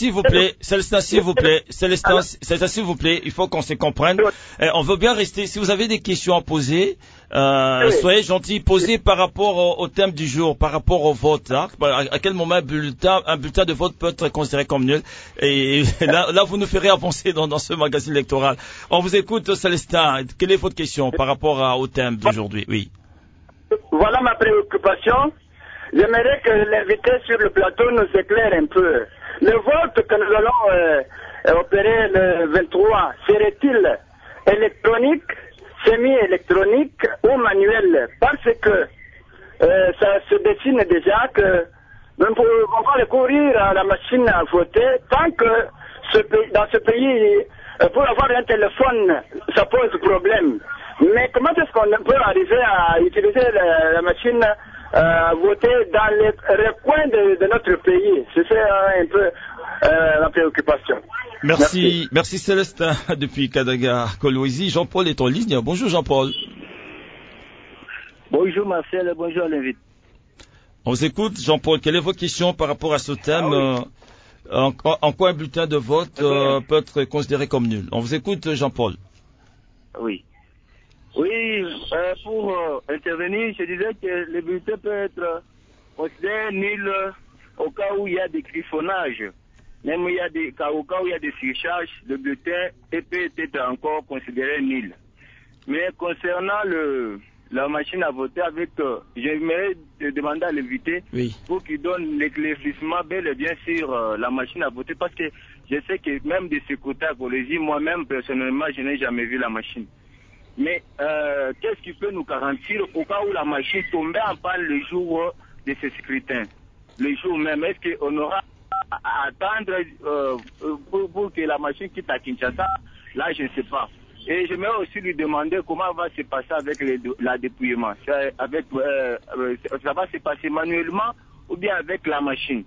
il faut qu'on se comprenne. On veut bien rester. Si vous avez des questions à poser, soyez gentils, posez par rapport au thème du jour, par rapport au vote. Hein. À quel moment un bulletin de vote peut être considéré comme nul? Et là, vous nous ferez avancer dans ce magazine électoral. On vous écoute, Célestin. Quelle est votre question par rapport au thème d'aujourd'hui? Oui. Voilà ma préoccupation. J'aimerais que l'invité sur le plateau nous éclaire un peu. Le vote que nous allons opérer le 23, serait-il électronique, semi-électronique ou manuel? Parce que ça se dessine déjà que nous ne pouvons pas recourir à la machine à voter tant que dans ce pays, pour avoir un téléphone, ça pose problème. Mais comment est-ce qu'on peut arriver à utiliser la machine voter dans les recoins de notre pays. C'est ça un peu la préoccupation. Merci Célestin depuis Kadaga, Kolwezi. Jean-Paul est en ligne. Bonjour Jean-Paul. Bonjour Marcel, bonjour l'invité. On vous écoute Jean-Paul. Quelle est votre question par rapport à ce thème? En quoi un bulletin de vote peut être considéré comme nul? On vous écoute Jean-Paul. Oui, pour intervenir, je disais que le bulletin peut être considéré nul au cas où il y a des griffonnages. Même au cas où il y a des surcharges, le bulletin peut être encore considéré nul. Mais concernant la machine à voter, j'aimerais demander à l'invité pour qu'il donne l'éclaircissement bel et bien sur la machine à voter, parce que je sais que même de ce côté à Kolwezi, moi-même personnellement, je n'ai jamais vu la machine. Mais qu'est-ce qui peut nous garantir au cas où la machine tombait en panne le jour de ce scrutin, le jour même? Est-ce qu'on aura à attendre pour que la machine quitte à Kinshasa? Là, je ne sais pas. Et je vais aussi lui demander comment va se passer avec la dépouillement. Ça va se passer manuellement ou bien avec la machine.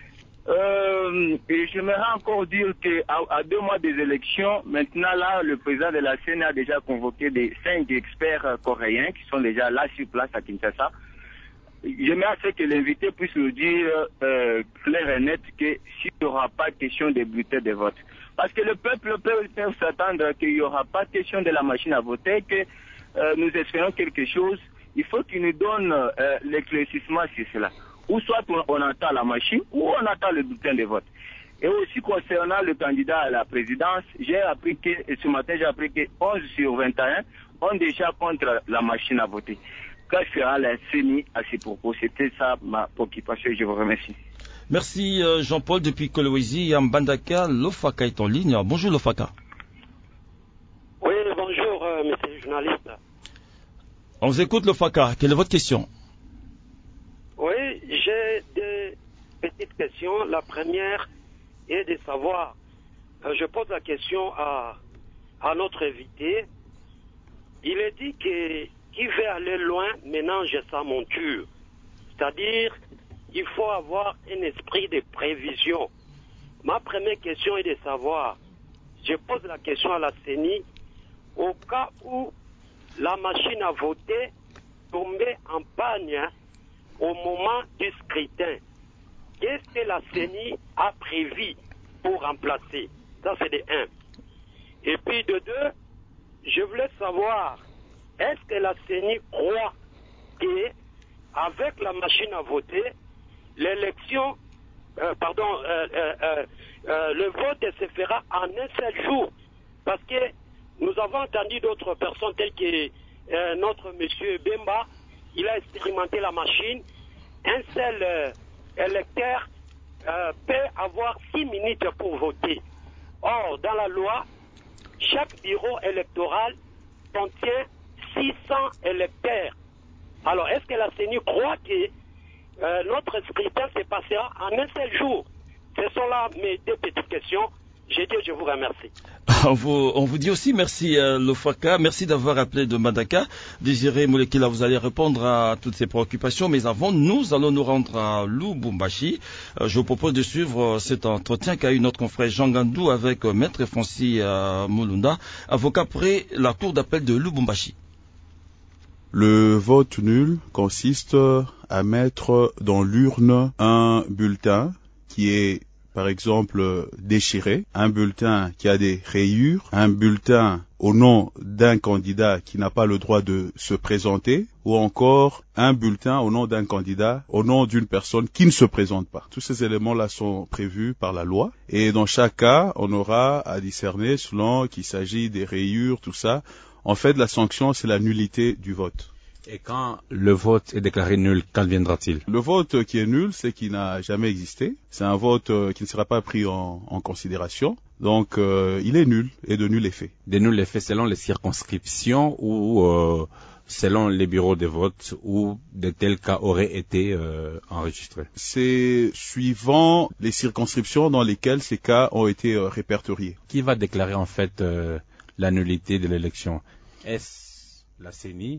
Et j'aimerais encore dire qu'à 2 mois des élections, maintenant là, le président de la CENI a déjà convoqué 5 experts coréens qui sont déjà là sur place à Kinshasa. J'aimerais que l'invité puisse nous dire clair et net que s'il n'y aura pas question de bulletins de vote. Parce que le peuple peut s'attendre qu'il n'y aura pas question de la machine à voter, que nous espérons quelque chose. Il faut qu'il nous donne l'éclaircissement sur cela. Ou soit on attend la machine, ou on attend le bulletin de vote. Et aussi concernant le candidat à la présidence, ce matin j'ai appris que 11 sur 21 ont déjà contre la machine à voter. Que fera la CENI à ces propos? C'était ça ma préoccupation. Je vous remercie. Merci Jean-Paul depuis Kolwezi. Mbandaka, Lofaka est en ligne. Bonjour Lofaka. Oui, bonjour monsieur le journaliste. On vous écoute Lofaka. Quelle est votre question? Oui, j'ai des petites questions. La première est de savoir, je pose la question à notre invité. Il est dit que qui veut aller loin ménage sa monture. C'est-à-dire, il faut avoir un esprit de prévision. Ma première question est de savoir, je pose la question à la CENI, au cas où la machine à voter tombait en panne au moment du scrutin, qu'est-ce que la CENI a prévu pour remplacer? Ça, c'est de 1. Et puis de 2, je voulais savoir, est-ce que la CENI croit qu'avec la machine à voter, l'élection, le vote se fera en un seul jour? Parce que nous avons entendu d'autres personnes telles que notre monsieur Bemba, il a expérimenté la machine. Un seul électeur peut avoir 6 minutes pour voter. Or, dans la loi, chaque bureau électoral contient 600 électeurs. Alors, est-ce que la CENI croit que notre scrutin se passera en un seul jour? Ce sont là mes 2 petites questions. Je vous remercie. On vous dit aussi merci Lofaka, merci d'avoir appelé de Madaka. Désiré Moulekila, vous allez répondre à toutes ces préoccupations, mais avant, nous allons nous rendre à Lubumbashi. Je vous propose de suivre cet entretien qu'a eu notre confrère Jean Gandou avec Maître Francis Mulunda, avocat près la cour d'appel de Lubumbashi. Le vote nul consiste à mettre dans l'urne un bulletin qui est par exemple déchiré, un bulletin qui a des rayures, un bulletin au nom d'un candidat qui n'a pas le droit de se présenter, ou encore un bulletin au nom d'un candidat, au nom d'une personne qui ne se présente pas. Tous ces éléments-là sont prévus par la loi, et dans chaque cas, on aura à discerner selon qu'il s'agit des rayures, tout ça. En fait, la sanction, c'est la nullité du vote. Et quand le vote est déclaré nul, qu'adviendra-t-il? Le vote qui est nul, c'est qu'il n'a jamais existé. C'est un vote qui ne sera pas pris en considération. Donc, il est nul et de nul effet. De nul effet selon les circonscriptions ou selon les bureaux de vote où de tels cas auraient été enregistrés? C'est suivant les circonscriptions dans lesquelles ces cas ont été répertoriés. Qui va déclarer en fait la nullité de l'élection? Est-ce la CENI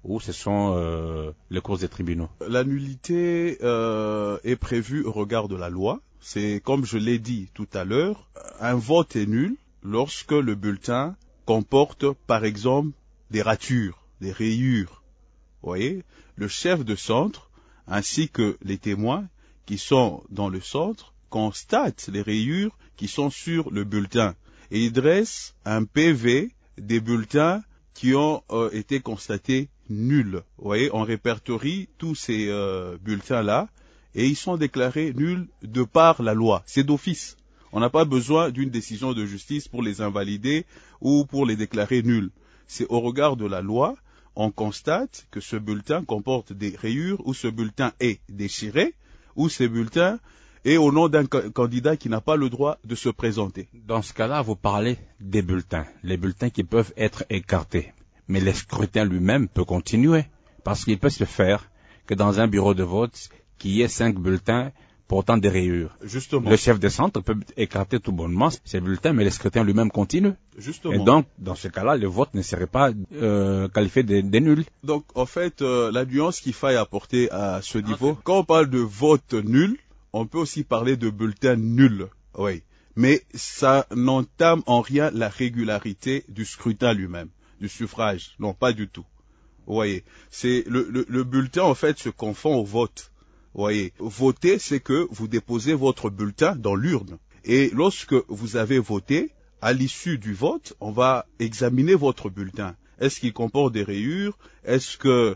ou ce sont les cours des tribunaux? La nullité est prévue au regard de la loi. C'est comme je l'ai dit tout à l'heure, un vote est nul lorsque le bulletin comporte par exemple des ratures, des rayures. Vous voyez, le chef de centre ainsi que les témoins qui sont dans le centre constatent les rayures qui sont sur le bulletin et ils dressent un PV des bulletins qui ont été constatés nuls. Vous voyez, on répertorie tous ces bulletins-là et ils sont déclarés nuls de par la loi. C'est d'office. On n'a pas besoin d'une décision de justice pour les invalider ou pour les déclarer nuls. C'est au regard de la loi, on constate que ce bulletin comporte des rayures ou ce bulletin est déchiré ou ce bulletin est au nom d'un candidat qui n'a pas le droit de se présenter. Dans ce cas-là, vous parlez des bulletins, les bulletins qui peuvent être écartés. Mais le scrutin lui-même peut continuer, parce qu'il peut se faire que dans un bureau de vote, qu'il y ait 5 bulletins portant des rayures. Justement. Le chef de centre peut écarter tout bonnement ces bulletins, mais le scrutin lui-même continue. Justement. Et donc, dans ce cas-là, le vote ne serait pas qualifié de nul. Donc, en fait, la nuance qu'il faille apporter à ce niveau, quand on parle de vote nul, on peut aussi parler de bulletin nul. Oui. Mais ça n'entame en rien la régularité du scrutin lui-même, du suffrage. Non, pas du tout. Vous voyez. C'est le bulletin, en fait, se confond au vote. Vous voyez. Voter, c'est que vous déposez votre bulletin dans l'urne. Et lorsque vous avez voté, à l'issue du vote, on va examiner votre bulletin. Est-ce qu'il comporte des rayures? Est-ce que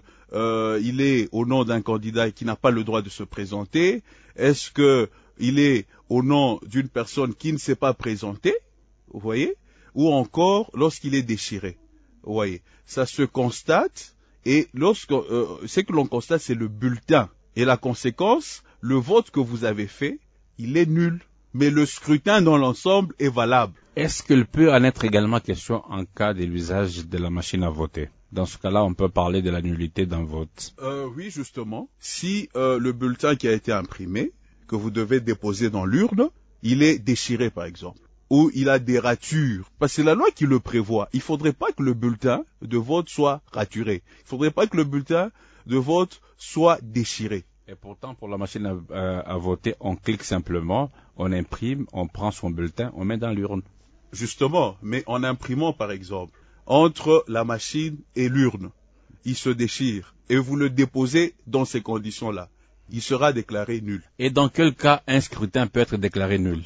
il est au nom d'un candidat qui n'a pas le droit de se présenter? Est-ce que il est au nom d'une personne qui ne s'est pas présentée? Vous voyez? Ou encore lorsqu'il est déchiré. Vous voyez? Ça se constate et ce que l'on constate, c'est le bulletin. Et la conséquence, le vote que vous avez fait, il est nul. Mais le scrutin dans l'ensemble est valable. Est-ce qu'il peut en être également question en cas de l'usage de la machine à voter? Dans ce cas-là, on peut parler de la nullité d'un vote. Oui, justement. Si le bulletin qui a été imprimé, que vous devez déposer dans l'urne, il est déchiré, par exemple, ou il a des ratures, parce que c'est la loi qui le prévoit. Il ne faudrait pas que le bulletin de vote soit raturé. Il ne faudrait pas que le bulletin de vote soit déchiré. Et pourtant, pour la machine à voter, on clique simplement, on imprime, on prend son bulletin, on met dans l'urne. Justement, mais en imprimant, par exemple, entre la machine et l'urne, il se déchire, et vous le déposez dans ces conditions-là. Il sera déclaré nul. Et dans quel cas un scrutin peut être déclaré nul?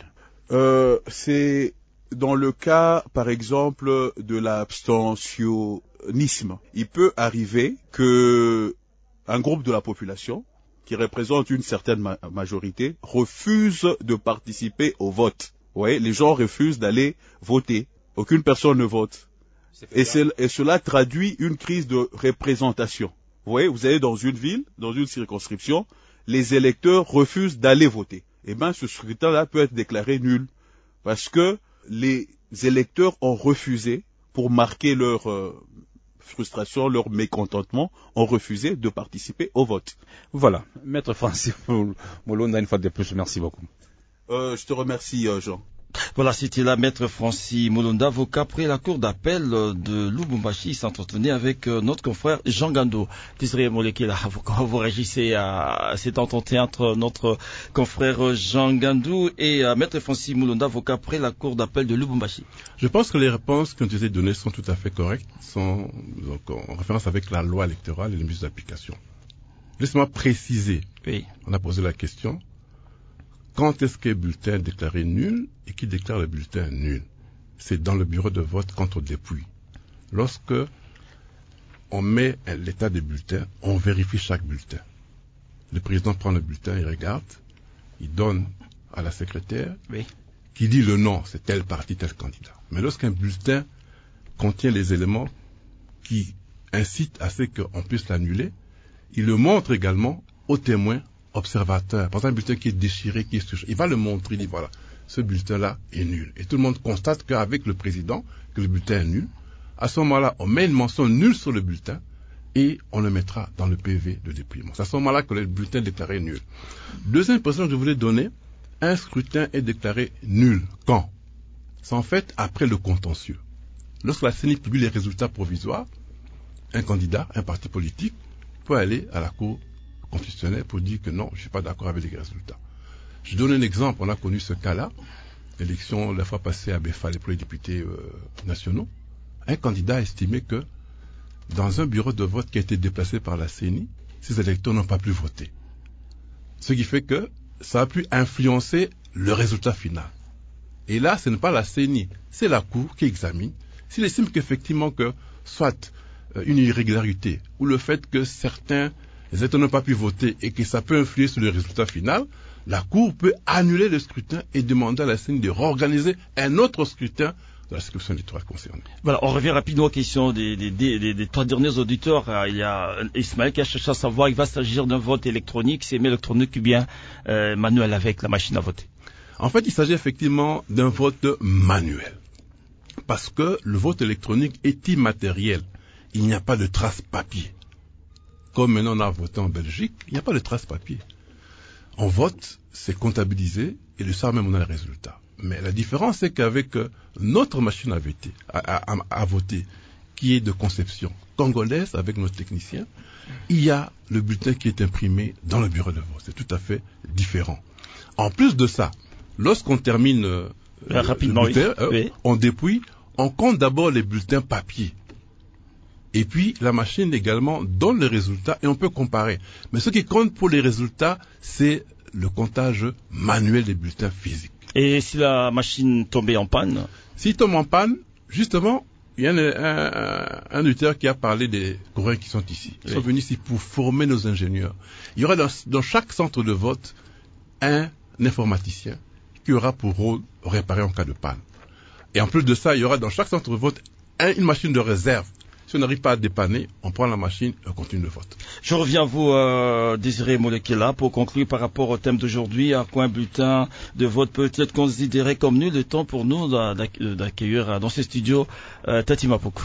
C'est dans le cas, par exemple, de l'abstentionnisme. Il peut arriver que un groupe de la population qui représente une certaine majorité refuse de participer au vote. Vous voyez, les gens refusent d'aller voter. Aucune personne ne vote. Et cela traduit une crise de représentation. Vous voyez, vous allez dans une ville, dans une circonscription, les électeurs refusent d'aller voter. Eh bien, ce scrutin-là peut être déclaré nul. Parce que les électeurs ont refusé, pour marquer leur frustration, leur mécontentement, ont refusé de participer au vote. Voilà. Maître Francis Mulunda, une fois de plus, merci beaucoup. Je te remercie, Jean. Voilà, c'était la maître Francis Mulunda, avocat près la cour d'appel de Lubumbashi. Il s'entretenait avec notre confrère Jean Gando. Désiré Molekela, quand vous réagissez à cet entretien entre notre confrère Jean Gandou et maître Francis Mulunda, avocat près la cour d'appel de Lubumbashi. Je pense que les réponses qui ont été données sont tout à fait correctes, sont donc en référence avec la loi électorale et les mesures d'application. Laissez-moi préciser. Oui. On a posé la question. Quand est-ce qu'un bulletin est déclaré nul et qui déclare le bulletin nul? C'est dans le bureau de vote quand on dépouille. Lorsque on met l'état des bulletins, on vérifie chaque bulletin. Le président prend le bulletin, il regarde, il donne à la secrétaire, oui, qui dit le nom, c'est tel parti, tel candidat. Mais lorsqu'un bulletin contient les éléments qui incitent à ce qu'on puisse l'annuler, il le montre également aux témoins observateur. Par exemple, un bulletin qui est déchiré, qui est touché, il va le montrer, il dit voilà, ce bulletin-là est nul. Et tout le monde constate qu'avec le président, que le bulletin est nul. À ce moment-là, on met une mention nulle sur le bulletin et on le mettra dans le PV de dépouillement. C'est à ce moment-là que le bulletin est déclaré nul. Deuxième précision que je voulais donner, un scrutin est déclaré nul. Quand? C'est en fait après le contentieux. Lorsque la CENI publie les résultats provisoires, un candidat, un parti politique, peut aller à la Cour constitutionnelle pour dire que non, je ne suis pas d'accord avec les résultats. Je donne un exemple, on a connu ce cas-là, l'élection la fois passée à Befale pour les députés nationaux. Un candidat a estimé que dans un bureau de vote qui a été déplacé par la CENI, ces électeurs n'ont pas pu voter. Ce qui fait que ça a pu influencer le résultat final. Et là, ce n'est pas la CENI, c'est la Cour qui examine. S'il estime qu'effectivement que soit une irrégularité ou le fait que certains électeurs n'ont pas pu voter et que ça peut influer sur le résultat final, la Cour peut annuler le scrutin et demander à la CENI de réorganiser un autre scrutin de la circonscription électorale concernée. Voilà, on revient rapidement aux questions des 3 derniers auditeurs. Il y a Ismaël qui a cherché à savoir, il va s'agir d'un vote électronique, c'est électronique ou bien manuel avec la machine à voter. En fait, il s'agit effectivement d'un vote manuel. Parce que le vote électronique est immatériel. Il n'y a pas de trace papier. Comme maintenant on a voté en Belgique, il n'y a pas de trace papier. On vote, c'est comptabilisé, et le soir même on a le résultat. Mais la différence, c'est qu'avec notre machine à voter, qui est de conception congolaise avec nos techniciens, il y a le bulletin qui est imprimé dans le bureau de vote. C'est tout à fait différent. En plus de ça, lorsqu'on termine rapidement, le bulletin, oui. On dépouille, on compte d'abord les bulletins papier. Et puis, la machine également donne les résultats et on peut comparer. Mais ce qui compte pour les résultats, c'est le comptage manuel des bulletins physiques. Et si la machine tombait en panne? S'il tombe en panne, justement, il y a un auditeur qui a parlé des Coréens qui sont ici. Ils sont venus ici pour former nos ingénieurs. Il y aura dans chaque centre de vote un informaticien qui aura pour rôle de réparer en cas de panne. Et en plus de ça, il y aura dans chaque centre de vote une machine de réserve. Si on n'arrive pas à dépanner, on prend la machine et on continue le vote. Je reviens à vous, Désiré Molekela, pour conclure par rapport au thème d'aujourd'hui, à quoi un bulletin de vote peut être considéré comme nul. Le temps pour nous d'accueillir dans ce studio Tati Mapoko.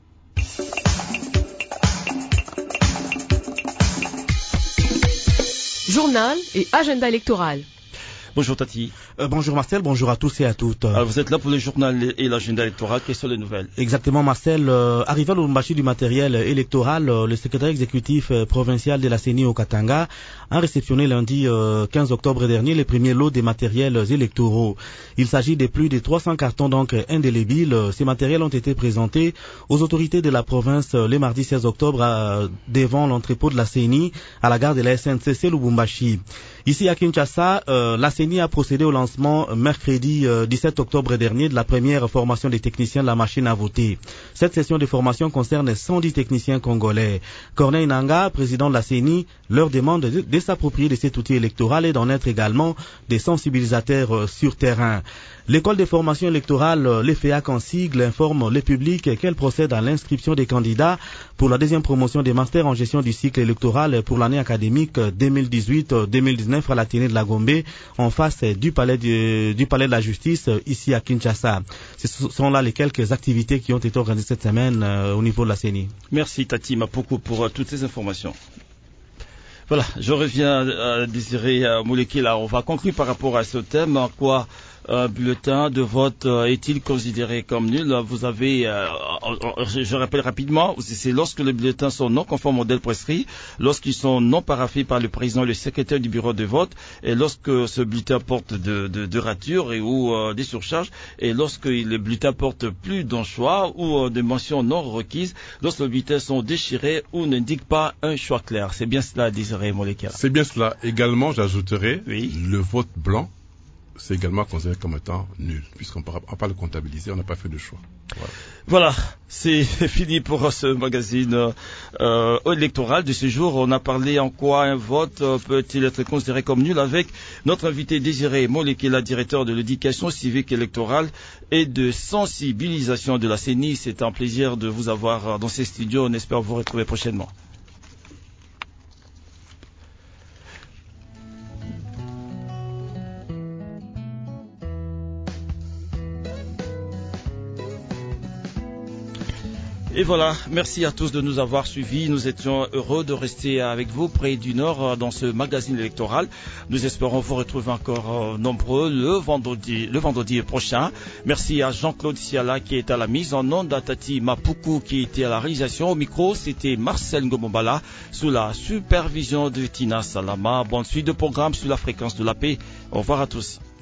Journal et agenda électoral. Bonjour Tati. Bonjour Marcel, bonjour à tous et à toutes. Alors vous êtes là pour le journal et l'agenda électoral, quelles sont les nouvelles? Exactement Marcel, arrivé à Lubumbashi du matériel électoral, le secrétaire exécutif provincial de la CENI au Katanga a réceptionné lundi 15 octobre dernier les premiers lots des matériels électoraux. Il s'agit de plus de 300 cartons donc indélébiles. Ces matériels ont été présentés aux autorités de la province le mardi 16 octobre devant l'entrepôt de la CENI à la gare de la SNCC Lubumbashi. Ici à Kinshasa, la CENI a procédé au lancement mercredi 17 octobre dernier de la première formation des techniciens de la machine à voter. Cette session de formation concerne 110 techniciens congolais. Corneille Nanga, président de la CENI, leur demande de s'approprier de cet outil électoral et d'en être également des sensibilisateurs sur terrain. L'école de formation électorale, l'EFEAC en sigle, informe le public qu'elle procède à l'inscription des candidats pour la deuxième promotion des masters en gestion du cycle électoral pour l'année académique 2018-2019 à l'Athénée de la Gombe, en face du palais de la justice ici à Kinshasa. Ce sont là les quelques activités qui ont été organisées cette semaine au niveau de la CENI. Merci Tati Mapoko pour toutes ces informations. Voilà, je reviens à Désiré Molekela. On va conclure par rapport à ce thème. En quoi un bulletin de vote est-il considéré comme nul? Vous avez, je rappelle rapidement, c'est lorsque les bulletins sont non conformes au modèle prescrit, lorsqu'ils sont non paraphés par le président et le secrétaire du bureau de vote, et lorsque ce bulletin porte de ratures ou des surcharges, et lorsque les bulletins portent plus d'un choix ou des mentions non requises, lorsque les bulletins sont déchirés ou n'indiquent pas un choix clair. C'est bien cela, Désiré Molekela. C'est bien cela. Également, j'ajouterai le vote blanc. C'est également considéré comme étant nul, puisqu'on ne peut pas le comptabiliser, on n'a pas fait de choix. Voilà, c'est fini pour ce magazine électoral de ce jour. On a parlé en quoi un vote peut-il être considéré comme nul avec notre invité Désiré Molekela, directeur de l'éducation civique électorale et de sensibilisation de la CENI. C'est un plaisir de vous avoir dans ces studios. On espère vous retrouver prochainement. Et voilà, merci à tous de nous avoir suivis. Nous étions heureux de rester avec vous près du Nord dans ce magazine électoral. Nous espérons vous retrouver encore nombreux le vendredi prochain. Merci à Jean-Claude Siala qui est à la mise en onde, à Tati Mapuku qui était à la réalisation. Au micro, c'était Marcel Ngomombala sous la supervision de Tina Salama. Bonne suite de programme sur la fréquence de la paix. Au revoir à tous.